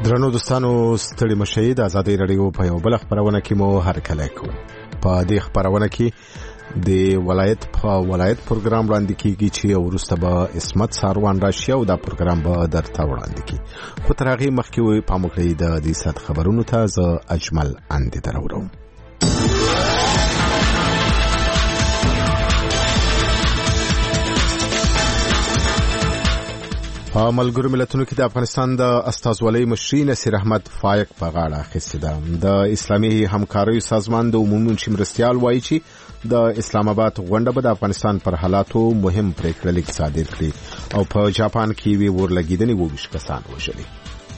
درنو دوستانو ستړي مشي د آزادۍ رادیو په یو بل خبرونه کې مو هرکلی کوم. په دې خبرونه کې د ولایت پروګرام وړاندې کیږي چې وروسته به اسمت ساروان راشي او دا پروګرام به درته وړاندې کی. خو تر هغه مخکې وي پام وکړئ د دې سات خبرونو ته زه اجمل اندې دروم. په ملګرو ملتونو کې د افغانستان د استازولۍ مشري نصیر احمد فایق په غاړه اخیستې ده. د اسلامي همکاریو سازمان د عمومي منشي مرستیال وایي چې د اسلام آباد غونډه به د افغانستان پر حالاتو مهم پریکړه لیک صادر کړي او په جاپان کې وی ورلګیدنې 22 کسان وژلي.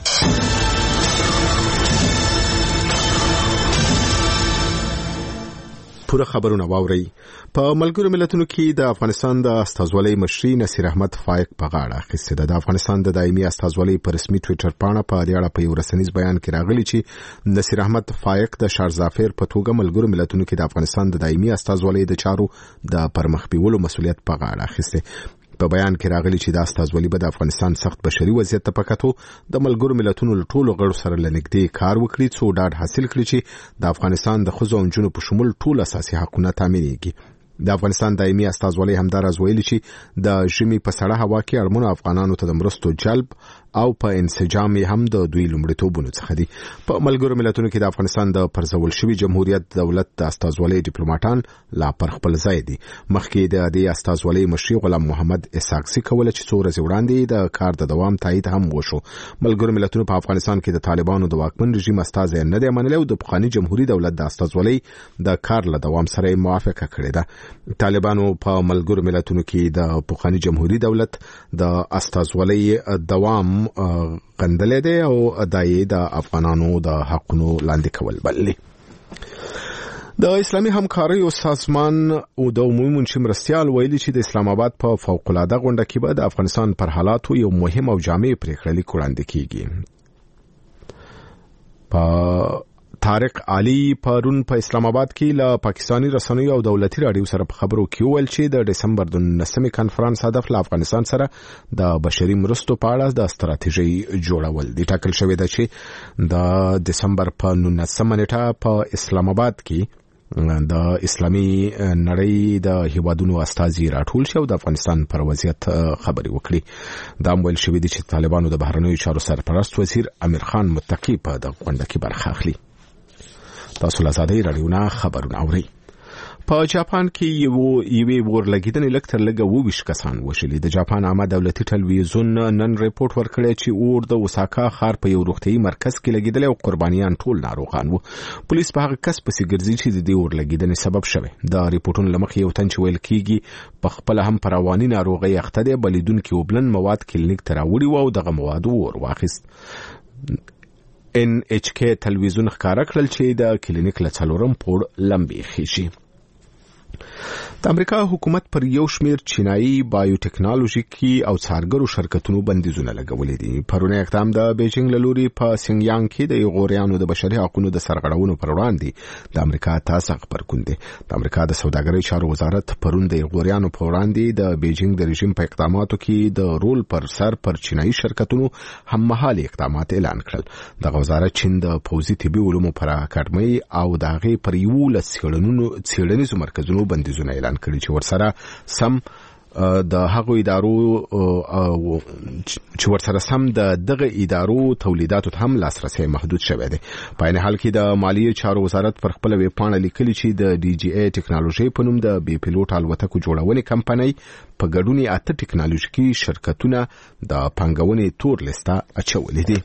پوره خبرونه واوري. په ملګرو ملتونو کې د افغانستان د استازولۍ مشري نصیر احمد فایق په غاړه اخیستې ده. د افغانستان د دایمي استازولۍ په رسمي ټوئیټر پاڼه په دې اړه په یو رسنیز بیان کې راغلي چې نصیر احمد فایق د شارزافیر په توګه ملګرو ملتونو کې د افغانستان د دایمي استازولۍ د چارو د پرمخ بیولو مسؤلیت په غاړه اخیسته. په بیان کې راغلي چې د استازولۍ به د افغانستان سخت بشري وضعیت ته پکاتو د ملګرو ملتونو له ټولو غړو سره لنګدې کار وکړي څو ډاډ حاصل کړي چې د افغانستان د ښځو او نجونو په شمول ټول اساسي حقوقونه تامینېږي. د افغانستان دایمي استازولۍ همداراز ویلي چې د ژمي په سړه هوا کې اړمنو افغانانو ته د مرستو جلب او په انسجام هم د دوی لومړیتوبونو څخه دي. په ملګرو ملتونو کې د افغانستان د پرځول شوی جمهوریت دولت د استازولۍ ډیپلوماټان لا پر خپل ځای دي. مخکې د دې استازولۍ مشري غلام محمد اسحاقزي کوله چې څو ورځې وړاندې د کار د دوام تایید هم وشو. ملګرو ملتونو په افغانستان کې د طالبانو د واکمن رژیم استازي نه دی منلی او د پخوانی جمهوریت دولت د استازولۍ د کار له دوام سره موافقه کړې ده. طالبانو په ملګرو ملتونو کې د پخوانی جمهوریت دولت د استازولۍ دوام غندلې ده او دایې د افغانانو د حقونو لاندې کول بللي. د اسلامي همکاریو سازمان او د عمومي منشي مرستیال ویلي چې د اسلام آباد په فوق العاده غونډه کې به د افغانستان پر حالاتو یو مهم او جامع پریکړه لیک وړاندې کیږي. طارق علي پرون په اسلام آباد کې له پاکستانی رسنیو او دولتي رادیو سره په خبرو کې ویل چې د دسمبر د 19مې کانفرنس هدف له افغانستان سره د بشري مرستو په اړه د ستراتیژي جوړول دي. ټاکل شوی دی چې د دسمبر په 19مه نیټه په اسلام آباد کې د اسلامي نړۍ د هیوادونو استازي راټول شو د افغانستان پر وضعیت خبري وکړي. دا ویل شوی دی چې طالبانو د بهرنیو چارو سرپرست وزیر امیر خان متقی په د غونډه کې برخه اخلي. تاسو له آزادۍ رادیو نه خبرونه اورئ. په جاپان کې یوې ورلګیدنې لږ تر لږه 22 کسان وژلي. د جاپان عامه دولتي ټلویزیون نن ریپورت ورکړی چې اور د اوساکا ښار په یو روغتیايي مرکز کې لګیدلی او قربانیان ټول ناروغان وو. پولیس په هغه کس پسې ګرځي چې د دې ورلګیدنې سبب شوی. د ریپورتونو له مخې یو تن چې ویل کېږي په خپل هم پر رواني ناروغۍ اخته دی بلیدونکي وبلن مواد کلینیک ته راوړي وو او دغه مواد ور واخیست. NHK تلویزیون ښکاره کړل چې د کلینیک له 4م پوړ لمبې خېشي. د امریکا حکومت پر یو شمیر چینایي بایوټیکنالوژیکي او څارګرو شرکتونو بندیزونه لګولې دي. پرونه اقدام د بیجینګ له لوري په سینګیانګ کې د غوریانو د بشري حقوقو د سرغړونو پر وړاندې د امریکا تاسو خبرګون دي. د امریکا د سوداګرۍ چارو وزارت پرون د غوریانو پر وړاندې د بیجینګ د رژیم په اقداماتو کې د رول پر سر پر چینایي شرکتونو هم مهالي اقدامات اعلان کړل. د وزارت چین د پوزي طبي علومو پر اکاډمي او دغه پر یو څېړنیزو مرکزونو بندیزونه اعلان کړي چې ورسره سم د هغو ادارو چې ورسره سم د دغه ادارو تولیداتو هم لاسرسي محدود شوی دی. په عین حال کې د مالیې چارو وزارت پر خپل ویب پاڼه لیکلي چې د DGA ټیکنالوژي په نوم د بي پیلوټ الوتکو جوړونې کمپنۍ په ګډون 8 ټیکنالوژیکي شرکتونه د پنګونې تور لیسته اچولې دي.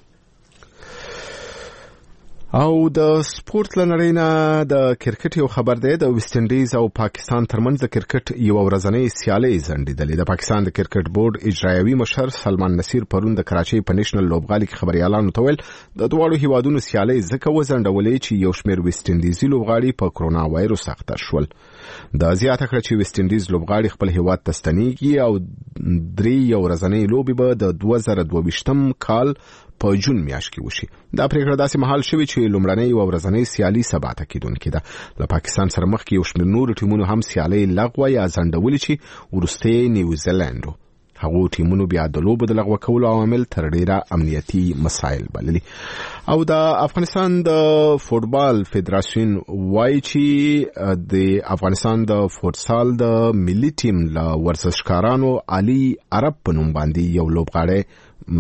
او د سپورت لنړۍ نه د کرکټ یو خبر دی. د ویسټ انډیز او پاکستان ترمنځ د کرکټ یو ورځنۍ سیالي ځنډېدلې. د پاکستان د کرکټ بورډ اجرایوي مشر سلمان نصیر پرون د کراچۍ په نېشنل لوبغالي کې خبريالانو ته ویل د دواړو هیوادونو سیالي ځکه وځنډولې چې یو شمېر ویسټ انډیزي لوبغاړي په کرونا وایروس اخته شول. د زیاته کړ چې ویسټ انډیز لوبغاړي خپل هیواد ته ستنېږي او 3 یو ورځنۍ لوبي به د 2022م کال په جون میاشت کې وشي. دا پریکړه داسې مهال شوې چې لومړنۍ او ورځنۍ سیالي سبا ته کېدونکې ده. له پاکستان سره مخکې یو شمېر نور ټیمونو هم سیالي لغوه یا ځنډولې چې وروسته نیوزیلند هغو ټیمونو بیا د لوبو د لغوه کولو عوامل تر ډیره امنیتي مسایل بللي. او د افغانستان د فوټبال فدراسیون وایي چې د افغانستان د فوټسال د ملي ټیم له ورزشکارانو علي عرب په نوم باندې یو لوبغاړی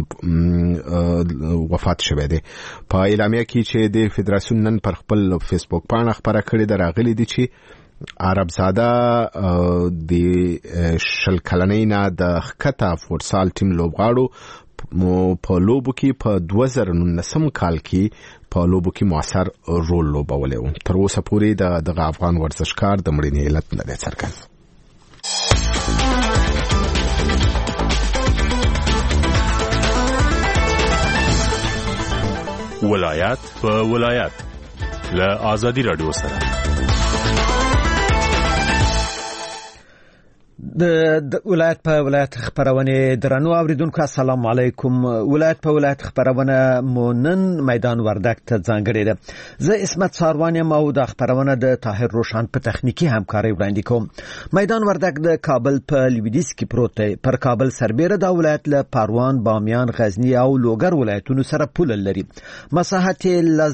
وفات شوی دی. په اعلامیه کې چې د فدراسیون نن پر خپل فیسبوک پاڼه خبره کړې ده راغلي دي چې عربزاده د شل کلنۍ نه د ښکته فوټسال ټیم لوبغاړو په لوبو کې په 2019 کال کې په لوبو کې موثر رول لوبولی و. تر اوسه پورې دغه افغان ورزشکار د مړینې علت نه دی څرګند. ولایت په ولایت له آزادی رادیو سره د ولایت په ولایت خبرونه درنو اوریدونکو السلام علیکم. ولایت په ولایت خبرونه مونن میدان وردک ته ځانګړې ده. زه اسمت ساروان یم او د خبرونه د طاهر روشن په تخنیکی همکاري وړاندې کوم. میدان وردک د کابل په لویدیځ کې پروت دی. پر کابل سربېره د ولایت له پروان، بامیان، غزنی او لوګر ولایتونو سره پوله لري. مساحت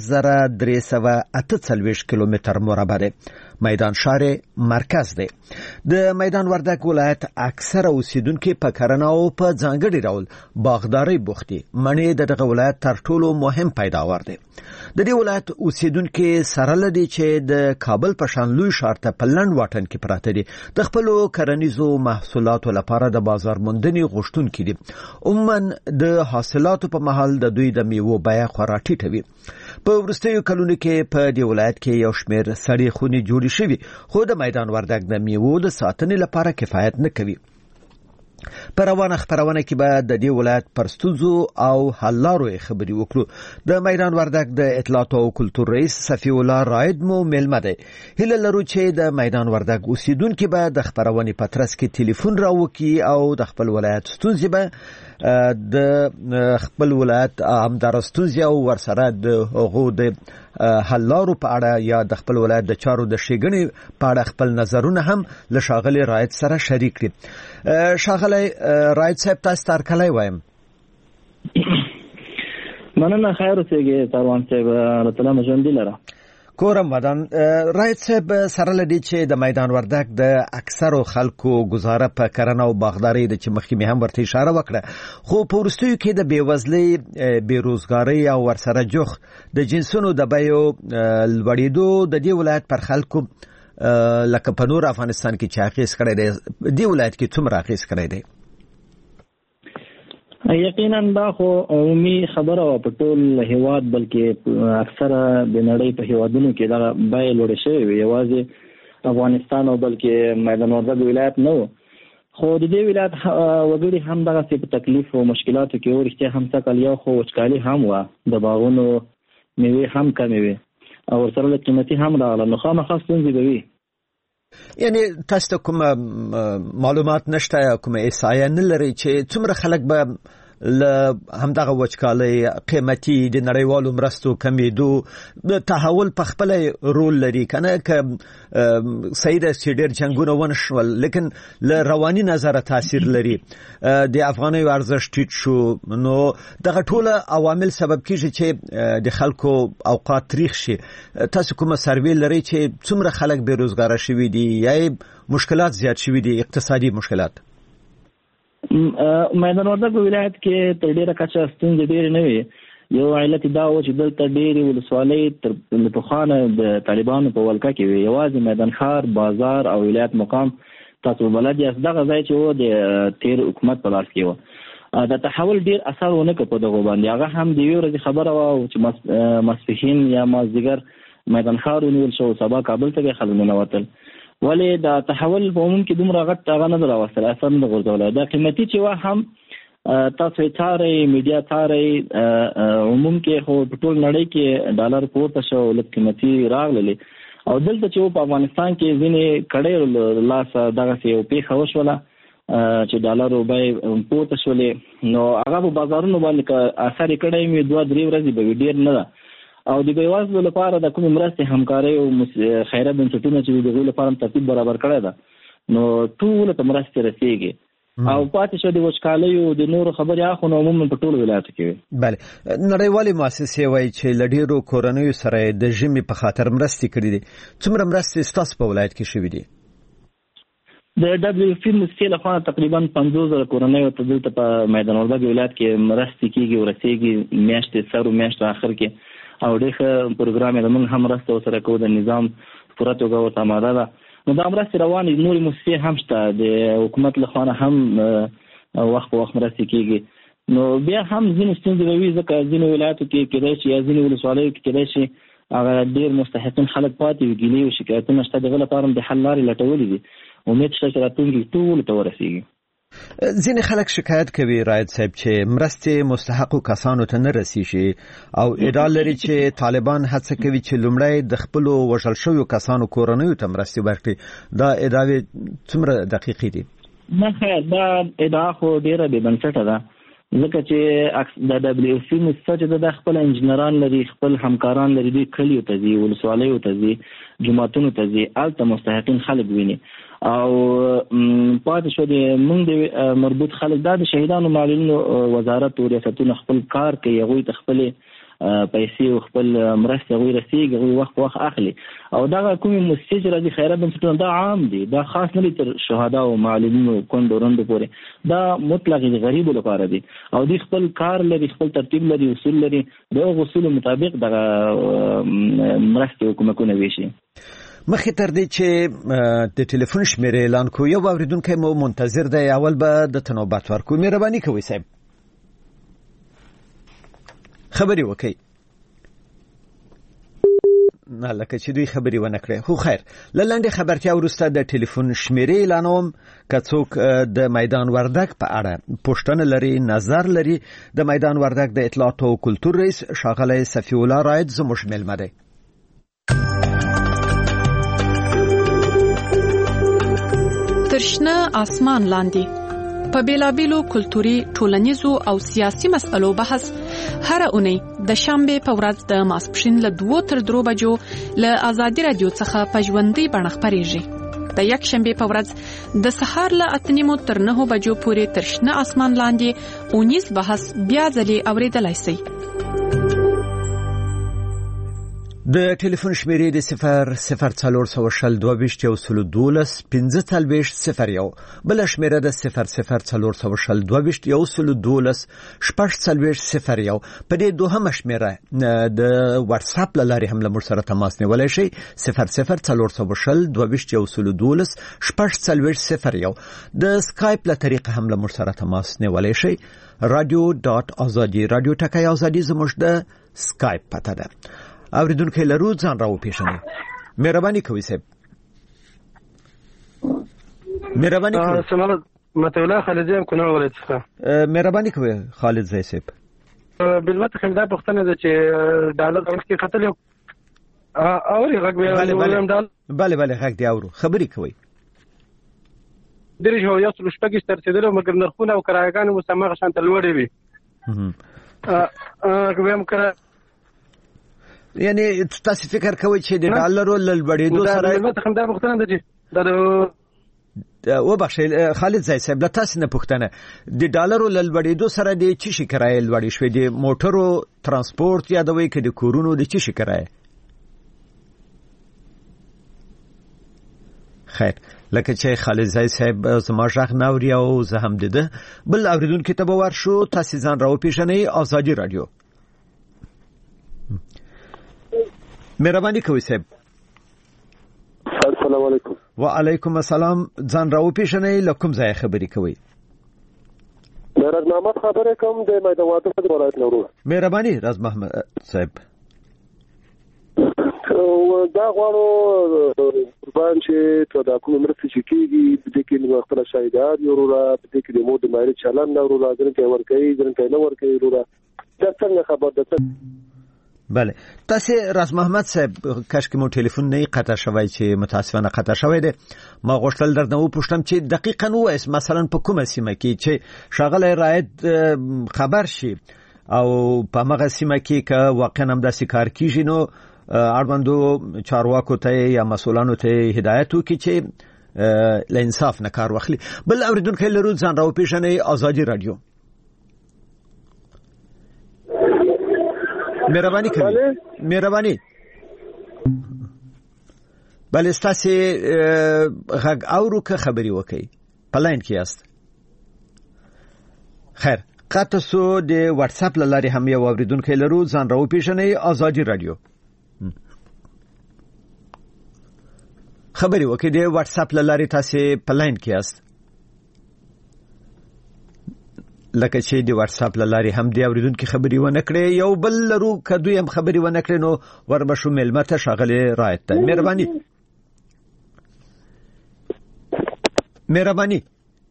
1348 کیلومتر مربع دی. میدان شهر مرکز دی. د میدان وردک ولایت اکثر اوسیدونکو په کرنه او په ځانګړي ډول باغداري بوخت دي. منی دغه ولایت تر ټولو مهم پیداوار دی. د دې ولایت اوسیدونکو سره لدی چې د کابل په شان لوی ښار ته په لند واټن کې پراته دي. د خپل کرنیزو محصولاتو لپاره د بازار موندنې غوښتونکو دي. عموما د حاصلاتو په محل د دوی د میوو بیه خورا ټیټه وي. په وروستیو کلونو کې په دې ولایت کې یو شمېر سړې خونې جوړې شوي، خو د میدان وردک د میوو د ساتنې لپاره کفایت نه کوي. په روانه خبرونه کې به د دې ولایت پر ستونزو او حل لارو خبرې وکړو. د میدان وردک د اطلاعات او کلتور رئیس صفی الله رائد مو ملمه دی. هیله لرو چې د میدان وردک اوسیدونکو به د خبرونې په ترڅ کې ټلیفون راوکړي او د خپل ولایت ستونزې به د خپل ولایت همدارستوزي او ورسره د هغو د حل لارو په اړه یا د خپل ولایت د چارو د ښېګڼې په اړه خپل نظرونه هم له ښاغلي رائد سره شریک کړي. ښاغلی رائد صاحب تاسو ته هرکلی وایم. مننه، خیر اوسئ ساروان صاحب، الله تعالی مو ژوندي لره. کورم ودان. رائد صاحب سره لدی چې د میدان وردک د اکثرو خلکو گزاره په کرنه او باغداري د چې مخکې هم ورته اشاره وکړه، خو په وروستیو کې د بیوزلۍ، بیروزګارۍ او ورسره جوخ د جنسونو د بیو لوړېدو د دې ولایت پر خلکو لکه په نور افغانستان کې چې اغېز کړی دی، دې ولایت کې څومره اغېز کړی دی؟ یقینا دا خو عمومي خبره او په ټول هیواد بلکې اکثره د نړۍ په هیوادونو کې دا بیه لوړه شوې وي. یوازې افغانستان او بلکې میدان وردک ولایت نه و، خو د دې ولایت وګړي هم دغه په تکلیف او مشکلاتو کې ورته هم څکل یو خو وچکالي هم و، د باغونو میوې هم کمې وي او سره د قیمتي هم راغله، نو خامخا ستونزې به وي. یعنی تاسو کوم معلومات نشته یا کوم احصایه نه لري چې څومره خلک به له همدغه وچکالۍ، قیمتي د نړیوالو مرستو کمیدو د تحول په خپل رول لري کنه؟ که صحیح ده چې ډېر جنګونه ونه شول، لیکن له رواني نظره تاثیر لري. د افغانۍ ارزښت ټیټ شو، نو دغه ټول عوامل سبب کیږي چې د خلکو اوقات تریخ شي. تاسو کومه سروې لري چې څومره خلک بیروزګاره شوي دي یا مشکلات زیات شوي دي، اقتصادي مشکلات؟ میدان وردک ولایت کې تر ډیره کچه ستونزې ډېرې نه وي. یو علت دا و چې دلته ډېرې ولسوالۍ تر پخوانه د طالبانو په ولکه کې وي. یوازې میدان ښار، بازار او ولایت مقام تاسو بلد یاست، دغه ځای چې و د تیر حکومت په لاس کې و. د تحول ډېر اثر ونه کړ په دغو باندې. هغه هم د یوې ورځې خبره وه چې ماسپښین یا مازدیګر میدان ښار ونیول شو، سبا کابل ته بیا خلک ننوتل. ولې د تحول په عموم کې دومره غټ هغه نه راوستل، اثر نه غورځولی. دا قیمتي چې وه هم تاسو یې څارئ، میډیا څارئ، عموم کې خو په ټول نړۍ کې ډالر پورته شو، لږ قیمتي راغللې. او دلته چې په افغانستان کې ځینې کړۍ لاسه دغسې یو پېښه وشوله چې ډالرو بیې پورته شولې، نو هغه په بازارونو باندې که اثر یې کړی وي 2-3 ورځې به وي، ډېر نه ده. او د بیوزلو لپاره د کومې مرستې، همکارۍ او خیریه بنسټونه چې د هغوی لپاره ترتیب برابر کړی ده، نو ټولو ته مرستې رسېږي. او پاتې شو د وچکالۍ او د نورو خبرې اخو عموما په ټولو ولایتو کې. بله نړیوالې مؤسسې وایي چې له ډېرو کورنیو سره د ژمي په خاطر مرستې کړي دي. څومره مرستې ستاسو په ولایت کې شوي دي؟ د دبليو اف پی مسئله خو تقریبا 50,000 کورنیو ته دلته په میدان وردګ ولایت کې مرستې کیږي ورسېږي میاشتې سر او میاشت اخر کې او ډېر پروګرام یې موږ هم مرسته سره کوو د نظام پوره توګه ورته آماده ده. نو دا مرستې روانې نورې مؤسسې هم شته د حکومت له خوا هم وخت په وخت مرستې کیږي. نو بیا هم ځینې ستونزې وي ځکه ځینې ولایتو کې کېدای شي یا ځینې ولسوالیو کې کېدای شي هغه ډېر مستحقین خلک پاتې وي ګیلې او شکایتونه شته دغه لپاره هم د حل لارې لټولې دي. امید شته چې راتلونکي ټولو ته ورسېږي. ځینې خلک شکایت کوي راید صاحب چې مرستې مستحقو کسانو ته نه رسیږي او ادعا لري چې طالبان هڅه کوي چې لومړی د خپلو وژل شویو کسانو کورنیو ته مرستې ورکړي. دا ادعاوې څومره دقیقې دي؟ نه خیر دا ادعا خو ډېره بې بنسټه ده ځکه چې د دبليو اف پی مؤسسه د خپل انجنیران لري خپل همکاران لري دوی کلیو ته ځي ولسوالیو ته ځي جماعتونو ته ځي هلته مستحقین خلک ویني او پاتې شو د موږ د مربوط خلک دا د شهیدانو معلولینو وزارت او ریاستونو خپل کار کوي هغوی ته خپل پیسې او خپل مرستې هغوی رسېږي هغوی وخت اخلي او دغه کومې مؤسسې چې راځي خیرات بنسټونه دا عام دي دا خاص نه دي تر شهدا او معلولینو کونډو رنډو پورې دا مطلق د غریبو لپاره دي او دوی خپل کار لري خپل ترتیب لري اصول لري دغه اصولو مطابق دغه مرستې او کومکونه ویشي. مخکې تر دې چې د ټلیفون شمیرې اعلان کو یو اوریدونکی مو منتظر دی اول به د تنوبت ورکو مهرباني کوئ صاحب خبري وکي نه لکه چې دوی خبري ونه کړې خو خیر لاندې خبرتیا ورسته د ټلیفون شمیرې اعلانوم که څوک د میدان وردګ په اړه پوښتنه لري نظر لري د میدان وردګ د اطلاعات او کلتور رئیس ښاغلی صفی الله راید زموږ میلمه دی. ترشنه اسمان لاندې په بیلابیلو کلتوري ټولنیزو او سیاسي مسئلو بحث هر اونۍ د شنبه په ورځ د ماسپښین له 2 تر 3 بجو له آزادي رادیو څخه په ژوندۍ بڼه خپرېږي. د یک شنبه په ورځ د سهار له 8 تر 9 بجو پورې ترشنه اسمان لاندې اونیز بحث بیا ځلې اوریدلای شئ. د ټلیفون شمیرې د 00422 بل شمیره د 00422 په دې دوهمه شمیره د واتس اپ لارې هم له موږ سره تماس نیولای شئ 00422 د سکایپ له طریقه هم له موږ سره تماس نیولای شئ radio.azadi radio ټکی ازادي زموږ د سکایپ پته ده. اوریدونکو لرو ځان راو پیښنه مهرباني کوئ صاحب مهرباني کوئ سلام مته الله خالدیم کو نو ولې څه مهرباني کوئ خالد زئی صاحب بلمت خندا پښتنه ده چې ډالر کې خطر یو اوري غږ بله غږ دی اورو خبري کوئ درې یو څل شپږ سترتیدل مګر نرخونه او کرایګان مسمغه شانت لوړې وي کوم کرا یعنی تاسو فکر کوئ چې د ډالرو لړبړېدو سره مته خندا پښتنه ده چې و بخښئ خالد زئی صاحب تاسو نه پښتنه د ډالرو لړبړېدو سره د چی شي کرایه لوړې شوې د موټرو ترانسپورت یا د وې کې د کورونو د چی شي کرایه خیر لکه چې خالد زئی صاحب زما ژغ ناوري او زه هم ده بل اوریدونکو ته به ورشو تاسو ځان راو پیښنې آزادي رادیو مهرباني کوئ صاحب السلام علیکم وعلیکم السلام ځان راو پیښنې لکم ځای خبري کوي راز محمد خبره کوم د میدان وردګ ولایت نورو مهرباني راز محمد صاحب دا غواړو قربان چې دا کوم مرسته چې کیږي د دې کې نو خپل شهیدان یورورا د دې کې د مو د مایل چلن نورورا ځکه ورکې ځکه نه ورکې یورورا دا څنګه خبر ده بله تاسو راز محمد صاحب کاشکې مو ټلیفون نه قطع شوی چې متاسفانه قطع شوی دی ما غوښتل درنه و پوښتم چې دقیقاً وایس مثلا په کومه سیمه کې چې شاغله راید خبر شي او په هغه سیمه کې که واقعا هم داسې کار کیږي نو اړوندو چارواکو ته یا مسؤلانو ته هدایت وکړي چې له انصاف نه کار واخلي. بل اوریدونکو لرو ځان راو پیژنې آزادي رادیو. مهرباني کوي. مهرباني. بل استاسي غږ اورو که خبري وکي. پلاین کې است. خیر قطسو د واتس اپ لاري هم یو اوریدونکو لرو ځان راو پیژنې آزادي رادیو. خبري وکي د واتس اپ لاري تاسو پلاین کې است. لکه چې د واتس اپ لاري هم دی اوریدونکو خبري ونه کړې یو بل لرو کدو هم خبري ونه کړې نو وربشو ملمته شغله رایت ته. مهرباني. مهرباني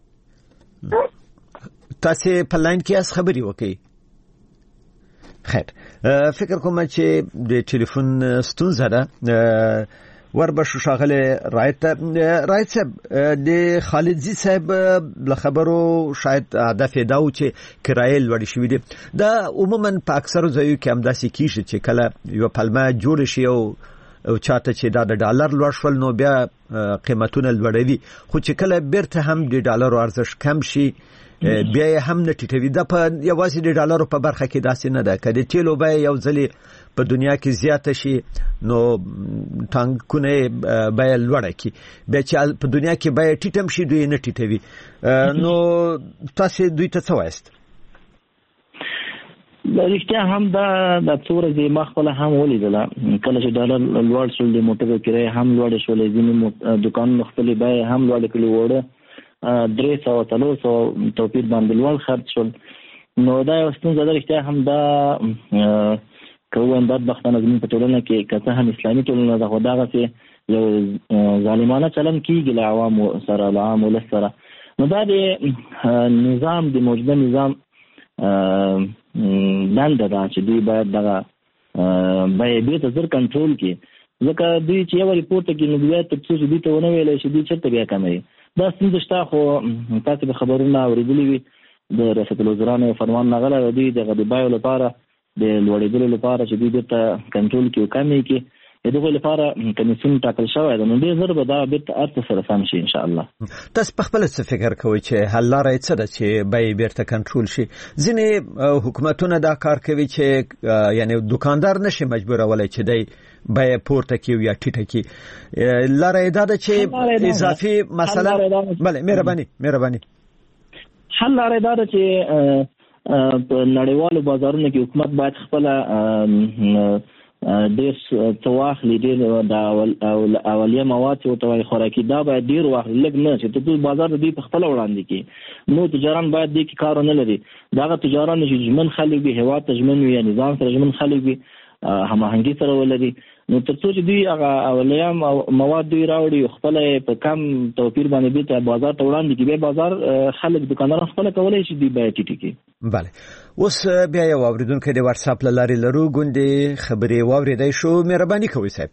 تاسو په لاین کې اس خبري وکي. خیر فکر کوم چې د ټلیفون ستونزه ده وربشو شاغله رایت صاحب د خالدزی صاحب له خبرو شاید هدف داو چې کرایه لوړ شي دي. دا عموما په اکثر ځایو کې هم داسې کیږي چې کله یو پلمه جوړ شي او چاته چې دا د ډالر لوړ شول نو بیا قیمتونه لوړوي خو چې کله بیرته هم د ډالر ارزښت کم شي بیا هم نه ټیټوي. دا په یوازې د ډالر په برخه کې داسې نه ده. کله چې لو به یو ځلې په دنیا کې زیات شي نو ټانکونه به لوړ کی بیا چې په دنیا کې به ټیټم شي دوی نه ټیټوي. نو تاسو دوی ته څه وایست؟ رښتیا هم دا د څوره زی مخ ولا هم ولیدل کله چې ډالر لوړ شول د موټر کرایه هم لوړ شول ځینې دکان خپل به هم لوړ کړي وړه 300 توپیر باندې لوړ خرج شول. نو دا یو ستونزه ده. رښتیا هم دا کوم بدبختانه زموږ په ټولنه کې که هم اسلامي ټولنه ده خو دغه چې یو ظالمانه چلن کیږي له عوامو سره له عام ولس سره. نو دا د نظام د موجوده نظام دنده ده چې دوی باید دغه بیې ته زر کنټرول کړي ځکه دوی چې یو ریپورټ کې نو بیا تر څو دوی ته ونه ویلی شي دوی چېرته بیا کموي. دا ستونزه شته خو تاسو به خبرونه اورېدلي وي د ریاست الوزرا فرمان راغلی دوی دغه د بیو لپاره د لوړېدلو لپاره چې دوی بیرته کنټرول کړي او کمې کړي د دغه لپاره کمیسیون ټاکل شوی ده. نو ډېر ژر به دا بیرته هر څه سره سم شي انشاءالله. تاسو په خپله څه فکر کوئ چې حل لاره یې څه ده چې بیې بیرته کنټرول شي؟ ځینې حکومتونه دا کار کوي چې یعنې دوکاندار نشي مجبورولی چې دی بیې پورته کړي یا ټیټه کړي. لاره یې دا ده چې اضافي مثلا بله مهرباني حل لاره یې دا ده چې په نړیوالو بازارونو کې حکومت باید خپله ډېر څه واخلي ډېر د اولیه مواد چې ورته وایي خوراکي دا باید ډېر واخلي لږ نه چې ټول بازار د دوی په خپله وړاندې کړي. نو تجاران باید دې کې کار ونه لري. دغه تجاران چې ژمن خلک وي هېواد ته ژمن وي یا نظام سره ژمن خلک وي هماهنګي سره ولري نو تر څو چې دوی هغه اولیه مواد دوی راوړي خپله په کم توپیر باندې دوی ته بازار ته وړاندې کړي بیا بازار خلک دکانداران خپله کولی شي دوی بیې ټیټې کړي. بله اوس بیا یو اورېدونکی د واتس اپ له لارې لرو ګوندې خبرې واورېدی شو. مهرباني کوئ صاحب.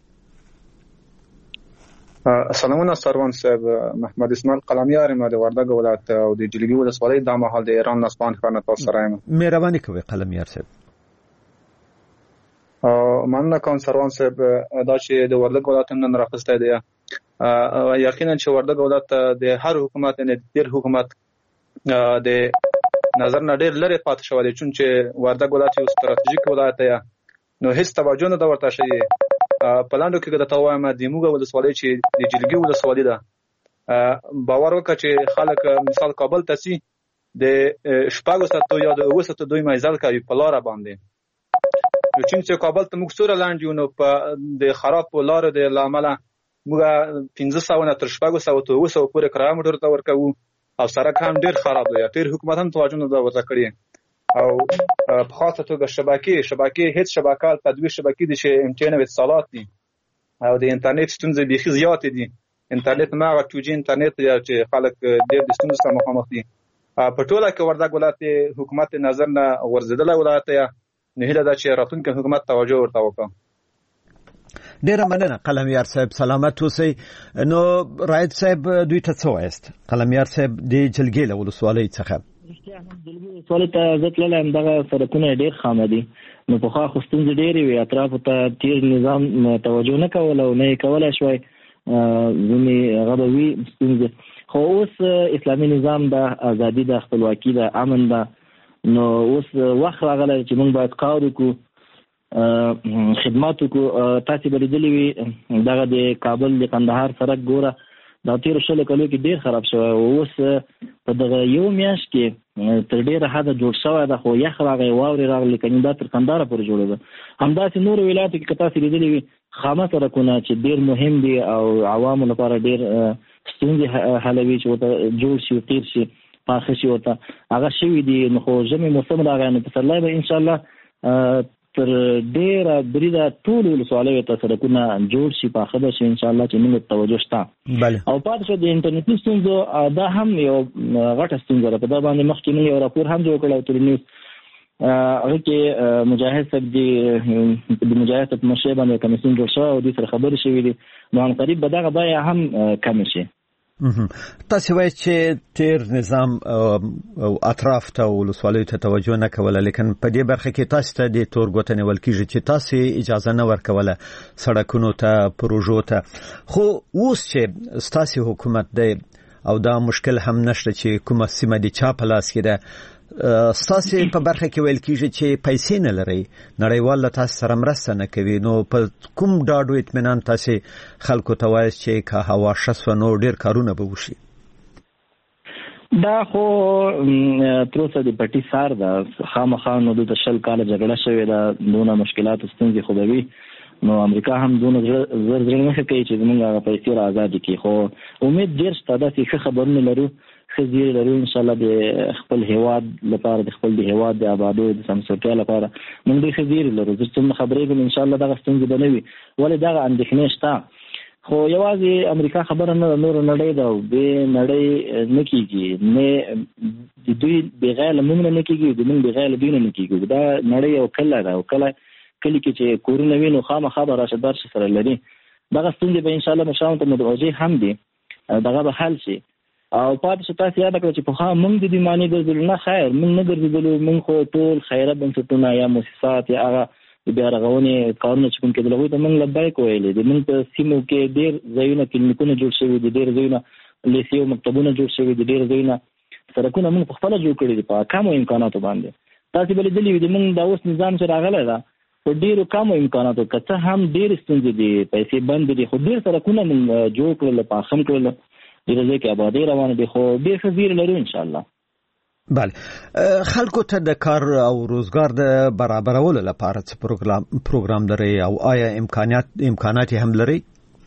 سلامونه سروان صاحب. محمد اسماعیل قلمیار یم د وردګ ولایت او د جلګي ولسوالۍ دا مهال د ایران نسبان ښار نه تاسو سره یم. مهرباني کوئ قلمیار صاحب. مننه کوم سروان صاحب دا چې د وردګ ولایت نن راخسته دی یقینا چې وردګ ولایت د هر حکومت نه ډیر حکومت د نظر نه ډیر لري پاتې شو دي چې وردګ ولایت یو ستراتیژیک ولایت دی نو هیڅ توجه نه دا ورته شي په لاندو کې د توایم د موږ ولسوالۍ چې د جلګي ولسوالۍ ده باور وکړه چې خلک مثال کابل ته سي د شپږ ساعتو یا د 9 ساعتو دوی مایزل کوي په لار باندې چې کابل ته موږ سره لاندې نو په د خراب لار د لامل موږ 1500 تر 700 پورې کرایه موټر ته ورکو او سړک هم ډیر خراب دی. ډیر حکومت هم توجه نه دا ورته کړی او په خاصه توګه شبکې هیڅ شبکه تدویر شبکې دي چې امتحان اتصالات دي او د انټرنیټ ستونزې بيخي زیات دي. انټرنیټ ما او 2G انټرنیټ چې خلک ډیر د ستونزې سره مخامخ دي. په ټوله کې وردګ ولایت حکومت نظر نه ورزيدله ولایت نه هله دا چې راتلونکي حکومت توجه ورته وکړي. ډیره مننه قلمیار صاحب. سلامت اوسئ. نو راید صاحب دوی ته څه وایست؟ قلمیار صاحب د جلګي له ولسوالۍ څخه. رښتیا هم جلګي ولسوالۍ ته زه تللی دغه سړکونه ډیر خامه دي نو پخوا خو ستونزې ډېرې وي اطرافو ته تیر نظام توجه نه کوله او نه یې کولی شوی ځینې غوړوي ستونزې. خو اوس اسلامي نظام د ازادي د خپلواکي د امن د نو اوس وخت راغلی چې موږ باید کار وکړو، خدمات وکړو. تاسې به لیدلي وي دغه د کابل د قندهار سړک ګوره دا تېرو 20 کالو کې ډېر خراب شوی. اوس په دغه یو میاشت کې تر ډېره حده جوړ شوی ده، خو یخ راغی، واورې راغلې، کنې دا تر قندهاره پورې جوړېده. همداسې نورو ولایتو کې که تاسې لیدلي وي خامه سړکونه چې ډېر مهم دي او عوامو لپاره ډېر ستونزې حلوي چې ورته جوړ شي، قیر شي، پاخه شي، ورته هغه شوي دي. نو خو ژمي موسم راغی، نو پسرلی به انشاءالله تر ډېره بریده ټولو ولسوالیو ته سړکونه جوړ شي، پاخه به شي انشاءالله چې موږ توجه شته. او پاتې شو د انټرنیټي ستونزو، دا هم یو غټه ستونزه ده. په دا باندې مخکې موږ یو راپور هم جوړ کړی تر نیوز، هغه کې مجاهد صاحب د مجاهد صاحب مشر باندې کمیسیون جوړ شوی او دوی سره خبرې شوې دي، نو ان قریب به دغه بیه هم کمې شي. تاسو وایئ چې تیر نظام او اطراف ته ولسوالیو ته توجه نه کوله، لیکن په دې برخه کې تاسو ته د تور ګوته نیول کېږي چې تاسو اجازه نه ورکوله سړکونو ته، پروژو ته. خو اوس چې ستاسو حکومت دی او دا مشکل هم نشته چې کومه سیمه د چا په لاس کې ده، ستاسو په برخه کې ویل کېږي چې پیسې نه لري، نړیوال له تاسو سره مرسته نه کوي، نو په کوم ډاډ او اطمینان تاسو خلکو ته وایي چې که هوا ښه سوه نو ډېر کارونه به وشي؟ دا خو تر اوسه د پټي سار ده، خامخا نو دلته 20 کاله جګړه شوې ده، دونه مشکلات او ستونزې خو به وي، نو امریکا هم دونه زر نه کوي چې زموږ هغه پیسې را ازادې کړي. خو امید ډېر شته داسې ښه خبرونه لرو، ښه زیری لرو انشاءالله د خپل هیواد لپاره، د خپل د هیواد د آبادو د سمسورتیا لپاره موږ ډېر ښه زیری لرو. زه څومره خبرېږم انشاءالله دغه ستونزې به نه وي، ولې دغه اندېښنې شته. خو یوازې امریکا خبره نه ده، نورو نړۍ ده او بې نړۍ نه کېږي، نه د دوی بغیر له موږ نه کېږي، د موږ بغیر له دوی نه کېږي. دا نړۍ یو کلی ده، او کلی کې چې کورونه وي نو خامخا به راشه درشه سره لري. دغه ستونزې به انشاءالله مشرانو ته متوجه هم دي، دغه به حل شي. او پاتې شو تاسو یاد کړئ چې پخوا موږ د دې معنی ګرځېدلو نه، خیر موږ نه ګرځېدلو، موږ خو ټول خیره بنسټونه یا مؤسسات یا هغه د بیا رغونې کارونه چې کوم کېدل هغوی ته موږ لبیک ویلې دي. موږ په سیمو کې ډېر ځایونه کلینیکونه جوړ شوي دي، ډېر ځایونه لیسې او مکتبونه جوړ شوي دي، ډېر ځایونه سړکونه موږ په خپله جوړ کړي دي په کمو امکاناتو باندې. تاسې به لیدلي وي د موږ دا اوس نظام چې راغلی ده په ډېرو کمو امکاناتو، که څه هم ډېرې ستونزې دي، پیسې بندې دي، خو ډېر سړکونه موږ جوړ کړل، پاخه کړل، ډېر ځای کې آبادۍ روانه دي، خو ډېر ښه زیری لرو انشاءالله. بله، خلکو ته د کار او روزګار د برابرولو لپاره څه پروګرام لري او آیا امکانات هم لري؟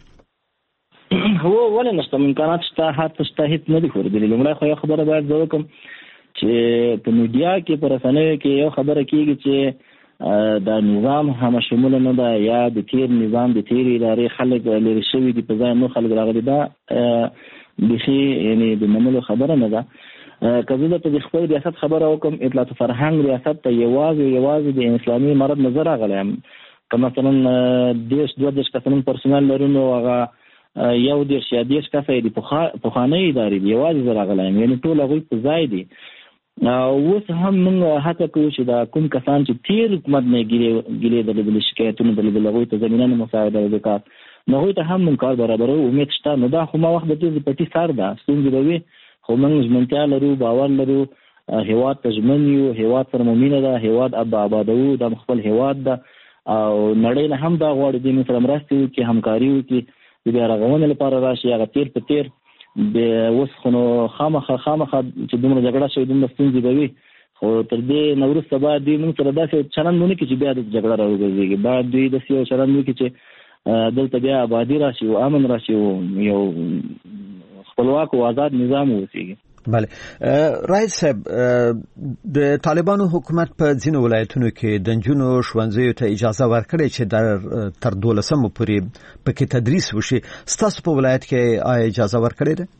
هو ولې نشته، امکانات شته، هر څه شته، هېڅ نه دي ښورېدلي. لومړی خو یو خبره باید زه وکړم چې په میډیا کې، په رسنیو کې یو خبره کېږي چې دا نظام همه شموله نه ده، یا د تیر نظام د تیر ادارې خلک لرې شوي دي، په ځای نور خلک راغلي. دا بیخي یعنی د منلو خبره نه ده. که زه درته د خپل ریاست خبره وکړم، اطلاعات فرهنګ ریاست ته یوازې د اسلامي امارت نه زه راغلی یم. که مثلا 10-12 کسه موږ پرسونل لرو، نو هغه 1 یا 10 کسه د پخوانۍ ادارې دي، یوازې زه راغلی یم، یعنې ټول هغوی په ځای دي. اوس هم موږ هڅه کوو چې دا کوم کسان چې تیر حکومت نه ګیلې درلودلې، شکایتونه درلودل، هغوی ته زمینه نه مساعده د کار، نو هغوی ته هم موږ کار برابرو، امید شته. نو دا خو ما وخت د دې پټي سر ده، ستونزې به وي، خو موږ ژمنتیا لرو، باور لرو، هیواد ته ژمن یو، هیواد سره مو مینه ده، هیواد آبادوو، دا خپل هیواد ده، او نړۍ نه هم دا غواړي دې موږ سره مرستې وکړي، همکاري وکړي، د بیا رغونې لپاره راشي. هغه تیر په تیر د اوس خو نو خامخا چې دومره جګړه شوې، دومره ستونزې به وي، خو تر دې نه وروسته باید دوی موږ سره داسې چلند ونه کړي چې بیا د جګړه راوګرځېږي. باید دوی داسې یو چلند وکړي چې دلته بیا آبادي راشي او امن راشي او یو خپلواک او آزاد نظام اوسېږي. بله، رئیس صاحب، د طالبانو حکومت په ځینو ولایتونو کې د نجونو ښوونځیو ته اجازه ورکړې چې تر 12 پورې پکې تدریس وشي. ستاسو په ولایت کې آیا اجازه ورکړې ده؟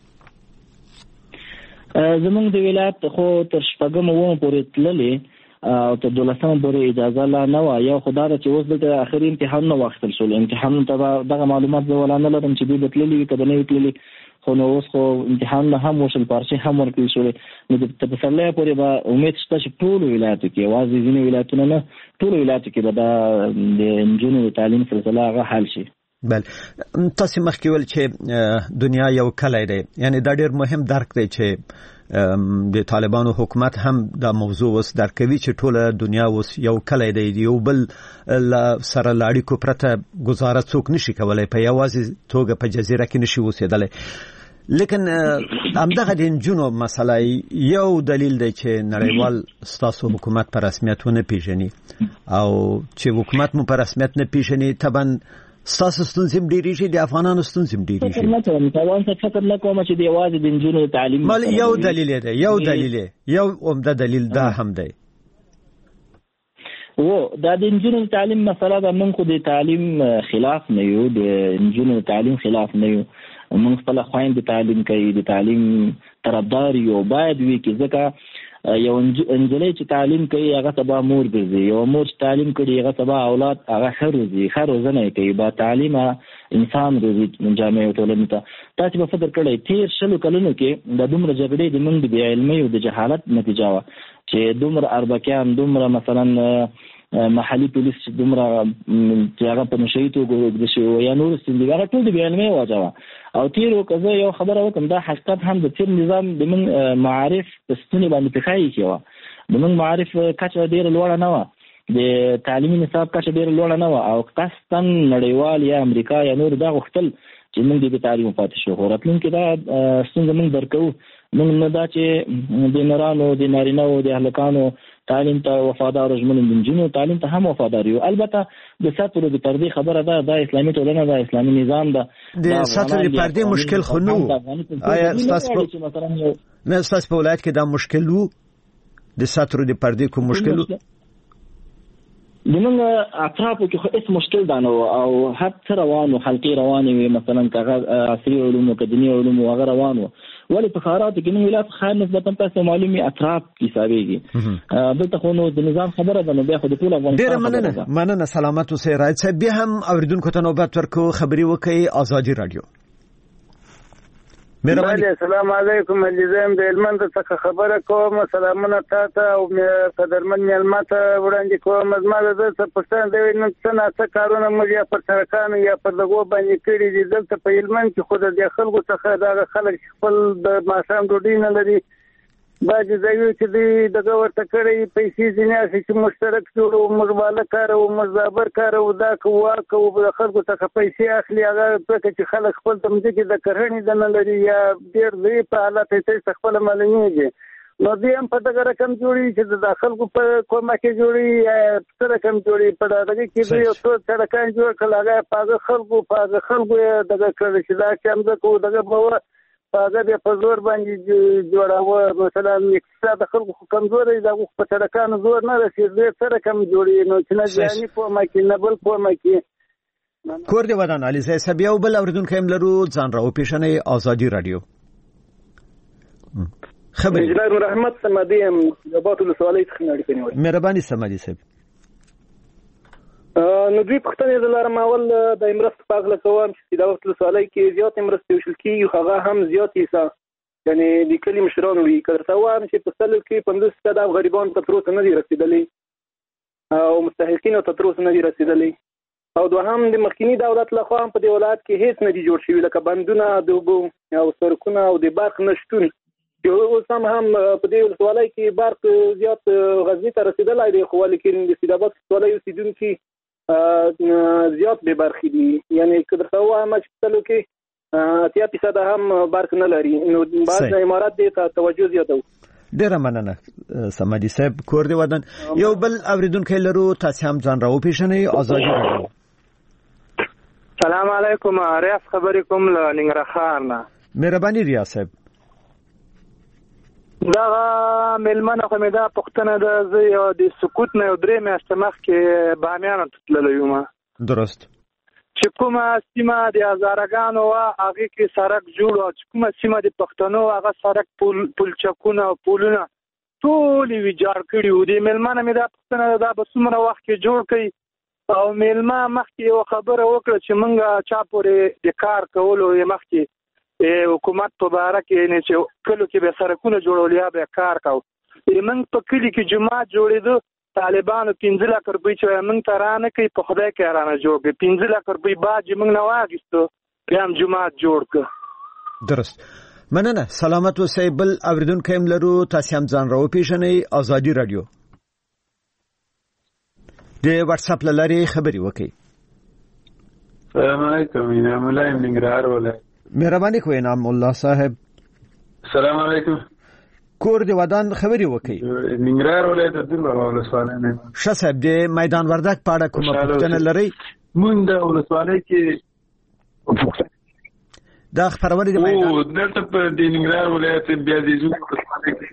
زموږ د ولایت خو تر 6 پورې تللې او تر 12 پورې اجازه لا نه وه. یو خو دا ده چې اوس دلته آخري امتحانونه واخیستل شول. امتحانونو ته دغه معلومات زه ولا نه لرم چې دوی به تللي وي که به نه وي تللي، خو نو اوس خو امتحانونه هم وشول، پارچې هم ورکړل شولې. نو د پسرلی پورې به امید شته چې ټولو ولایتو کې، یوازې ځینې ولایتونه نه، ټولو ولایتو کې به دا د نجونو د تعلیم سلسله هغه حل شي. بل تاسو مخکې ول چې دنیا یو کلی دی، یعنی دا ډېر مهم درک دی چې د طالبانو حکومت هم دا موضوع وس درکوي چې ټوله دنیا وس یو کلی دی، یو بل سره لاړی کو پرته گزاره څوک نشي کولای، په یوازې توګه په جزیره کې نشي اوسېدلی. لیکن همدغه د نجونو مسله یو دلیل دی چې نړیوال ستاسو حکومت په رسمیت ونه پیژني، او چې حکومت مو په رسمیت نه پیژني طبعا ستاسو ستونزې ډېرېږي، د افغانانو ستونزې ډېرېږي. فکر نه کوم چې د یوازې د نجونو تعلیم یو دلیل دی، یو عمده دلیل دا هم دی. دا د نجونو تعلیم مسله ده. موږ خو د تعلیم خلاف نه یو، د نجونو تعلیم خلاف نه یو. موږ خپل خويندې تعلیم کوي، د تعلیم طرفدار یو، باید وي کې ځکه یو انجلۍ چې تعلیم کوي هغه سبا مور ګرځي، یو مور چې تعلیم کوي هغه سبا اولاد هغه ښه روزنه کوي. با تعلیم انسان روزي جامع او ټولنې ته. تاسو په فکر کړئ تیر 20 کلونو کې د دومره جګړې د موږ د علمي او د جهالت نتیجه و چې دومره اربکیان، دومره مثلا محلي پولیس دومره چې هغه په نشي توګه د شو یا نور ستندګار ټول د علمي واجبه. او تیرو کزه یو خبره وکم دا حقیقت هم د تیر نظام د من معارف په ستوني باندې تخایي کیوه. د من معارف کچه ډیر لوړه نه و، د تعلیمي نصاب کچه ډیر لوړه نه و، او قصداً نړیوال یا امریکا یا نور دا غوښتل چې موږ د تعلیم پاتې شو. راتلونکي دا څنګه موږ درکو، موږ نه دا چې د نرانو د نارینه‌و د هلکانو تعلیم ته وفادار ژوند، د نجونو تعلیم ته هم وفادار یو. البته د ساتلو د پردې خبره ده، د اسلامي ټولنه ده، اسلامي نظام ده. د ساتلو د پردې مشکل خو نو آیا تاسو په ولایت کې دا مشکل وو؟ د ساتلو د پردې کوم مشکل وو؟ دمنګ اطرافو کې خو هیڅ مشکل دا نه او هر څه روانو، حلقې روانې وي، مثلا کاغذ عصري علوم او دیني علوم او هغه روانو. ولی په خاراتو کې نو ولایت خار نسبتا تاسو معلومي اطراف حسابيږي. دلته خو نو د نظام خبره ده، نو بیا خو د ټول افغانستان مننه سلامت اوسئ. راځي بیا هم اوریدونکو ته نوبت ورکو، خبري وکي آزادي رادیو. مهرباني. السلام علیکم. الزام د هلمند څخه خبره کوم. سلامونه تاسو او قدرمن ملمت وړاندې کوم. زما د پښتون د نن څه کارونه مو یا پر سرکانو یا پر دغه باندې کړی دي. دلته په هلمند کې خود د خلکو څخه دا خلک خپل د ماشام ډوډۍ نه لري. باید ځایو چې دغه ورته کړی پیسې ځینې چې مشترک جوړو، مزواله کار او مزابر کار او دا کوه د خلکو څخه پیسې اخلي. هغه څه چې خلک خپل تمځي کې د کرهڼې د نه لري یا ډېر دی په حالت کې خپل معلومیږي. نو دې هم په دغه رقم جوړي چې د خلکو په کومه کې جوړي څه رقم جوړي په دغه کې یو څه سړکان جوړ کړل. هغه په خلکو دغه کړل چې دا چې موږ کو دغه په هغه د پزور باندې جوړاوه. مثلا اقتصاد خلکو کمزور دی، دا په سړکانو زور نه رسیدي. سره کم جوړي نو چې نه ځاني په مکه نه بل په مکه کور دی ودان. علي صاحب یو بل اوریدونکو هم لرو، ځان راو پیښنې آزادي رادیو. خبر انجنیر رحمت سمدي هم د باطل سوالي څخه نړۍ کني. مهرباني سمدي صاحب. نو دوی پښتنې د لارم اول د امرست په اغله کوم چې د وخت سوالي کې زیات امرست وشل کی هغه هم زیات حصہ یعنی د کلی مشران وی کړه وام چې په سلو کې 15 د غریبان ته تروس نه دي رسیدلې او مستحقین ته تروس نه دي رسیدلې. او دوهم د مخکینی دولت له خوا په دې ولایت کې هیڅ نه دي جوړ شوی، لکه بندونه د اوبو او سړکونه او د برق نشټون. یو سم هم په دې سوالي کې برق زیات غزنی ته رسیدلای دی، خو لیکن د سیداباد سوالي اوسیدونکو زیات به برخې دي. یعنی کله څو ما چې تلو کې 80% هم برق نه لري. نو بعض امارات دې ته توجه زیاته. ډیره مننه سمدي صاحب. کور دی ودان. یو بل اوریدونکو لرو، تاسو هم ځان راو پیښنې آزادي رادیو. سلام علیکم. ریاض خبرې کوم له ننګرهار نه. مهرباني ریاض صاحب. دا ملمنه خو مې دا پښتنه د زه د سکوت نه 3 میاشتې مخکې بامیان ته تللی یم. درست. چې کومه سیمه د هزارګانو هغه کې سړک جوړ او چې کومه سیمه د پښتنو هغه سړک پلچکونه او پولونه ټول ویجاړ کړي وو. د ملمنه مې دا پښتنه دا به څومره وخت کې جوړ کړي او ملما مخکې یو خبره وکړه چې موږ چا پورې د کار کولو مخکې حکومت په باره کې نه چې کلو کې به سړکونه جوړول یا به کار کاو. موږ په کلی کې جماعت جوړېدو طالبانو 15 لک روپۍ چې موږ ته رانه کوي په خدای کې رانه جوړ کړي 15 لک روپۍ باج موږ نه واغستو بیا هم جماعت جوړ کړ. درست مننه سلامت اوسئ. بل اوریدونکو هم لرو تاسو هم ځان راو پیژنئ. آزادي رادیو د واتس اپ لارې خبري وکړئ. السلام علیکم. انعام الله ننګرهار ولایت. مهرباني کوئ انعام الله صاحب. السلام علیکم. کور دی ودان خبري وکړئ. ننګرهار ولایت د ولسوالۍ نه. ښه صاحب د میدان وردګ په اړه کومه پوښتنه لرئ؟ مونږ د ولسوالۍ کې دا خبرونه د میدان دلته په د ننګرهار ولایت بیا د زوم ولسوالۍ کې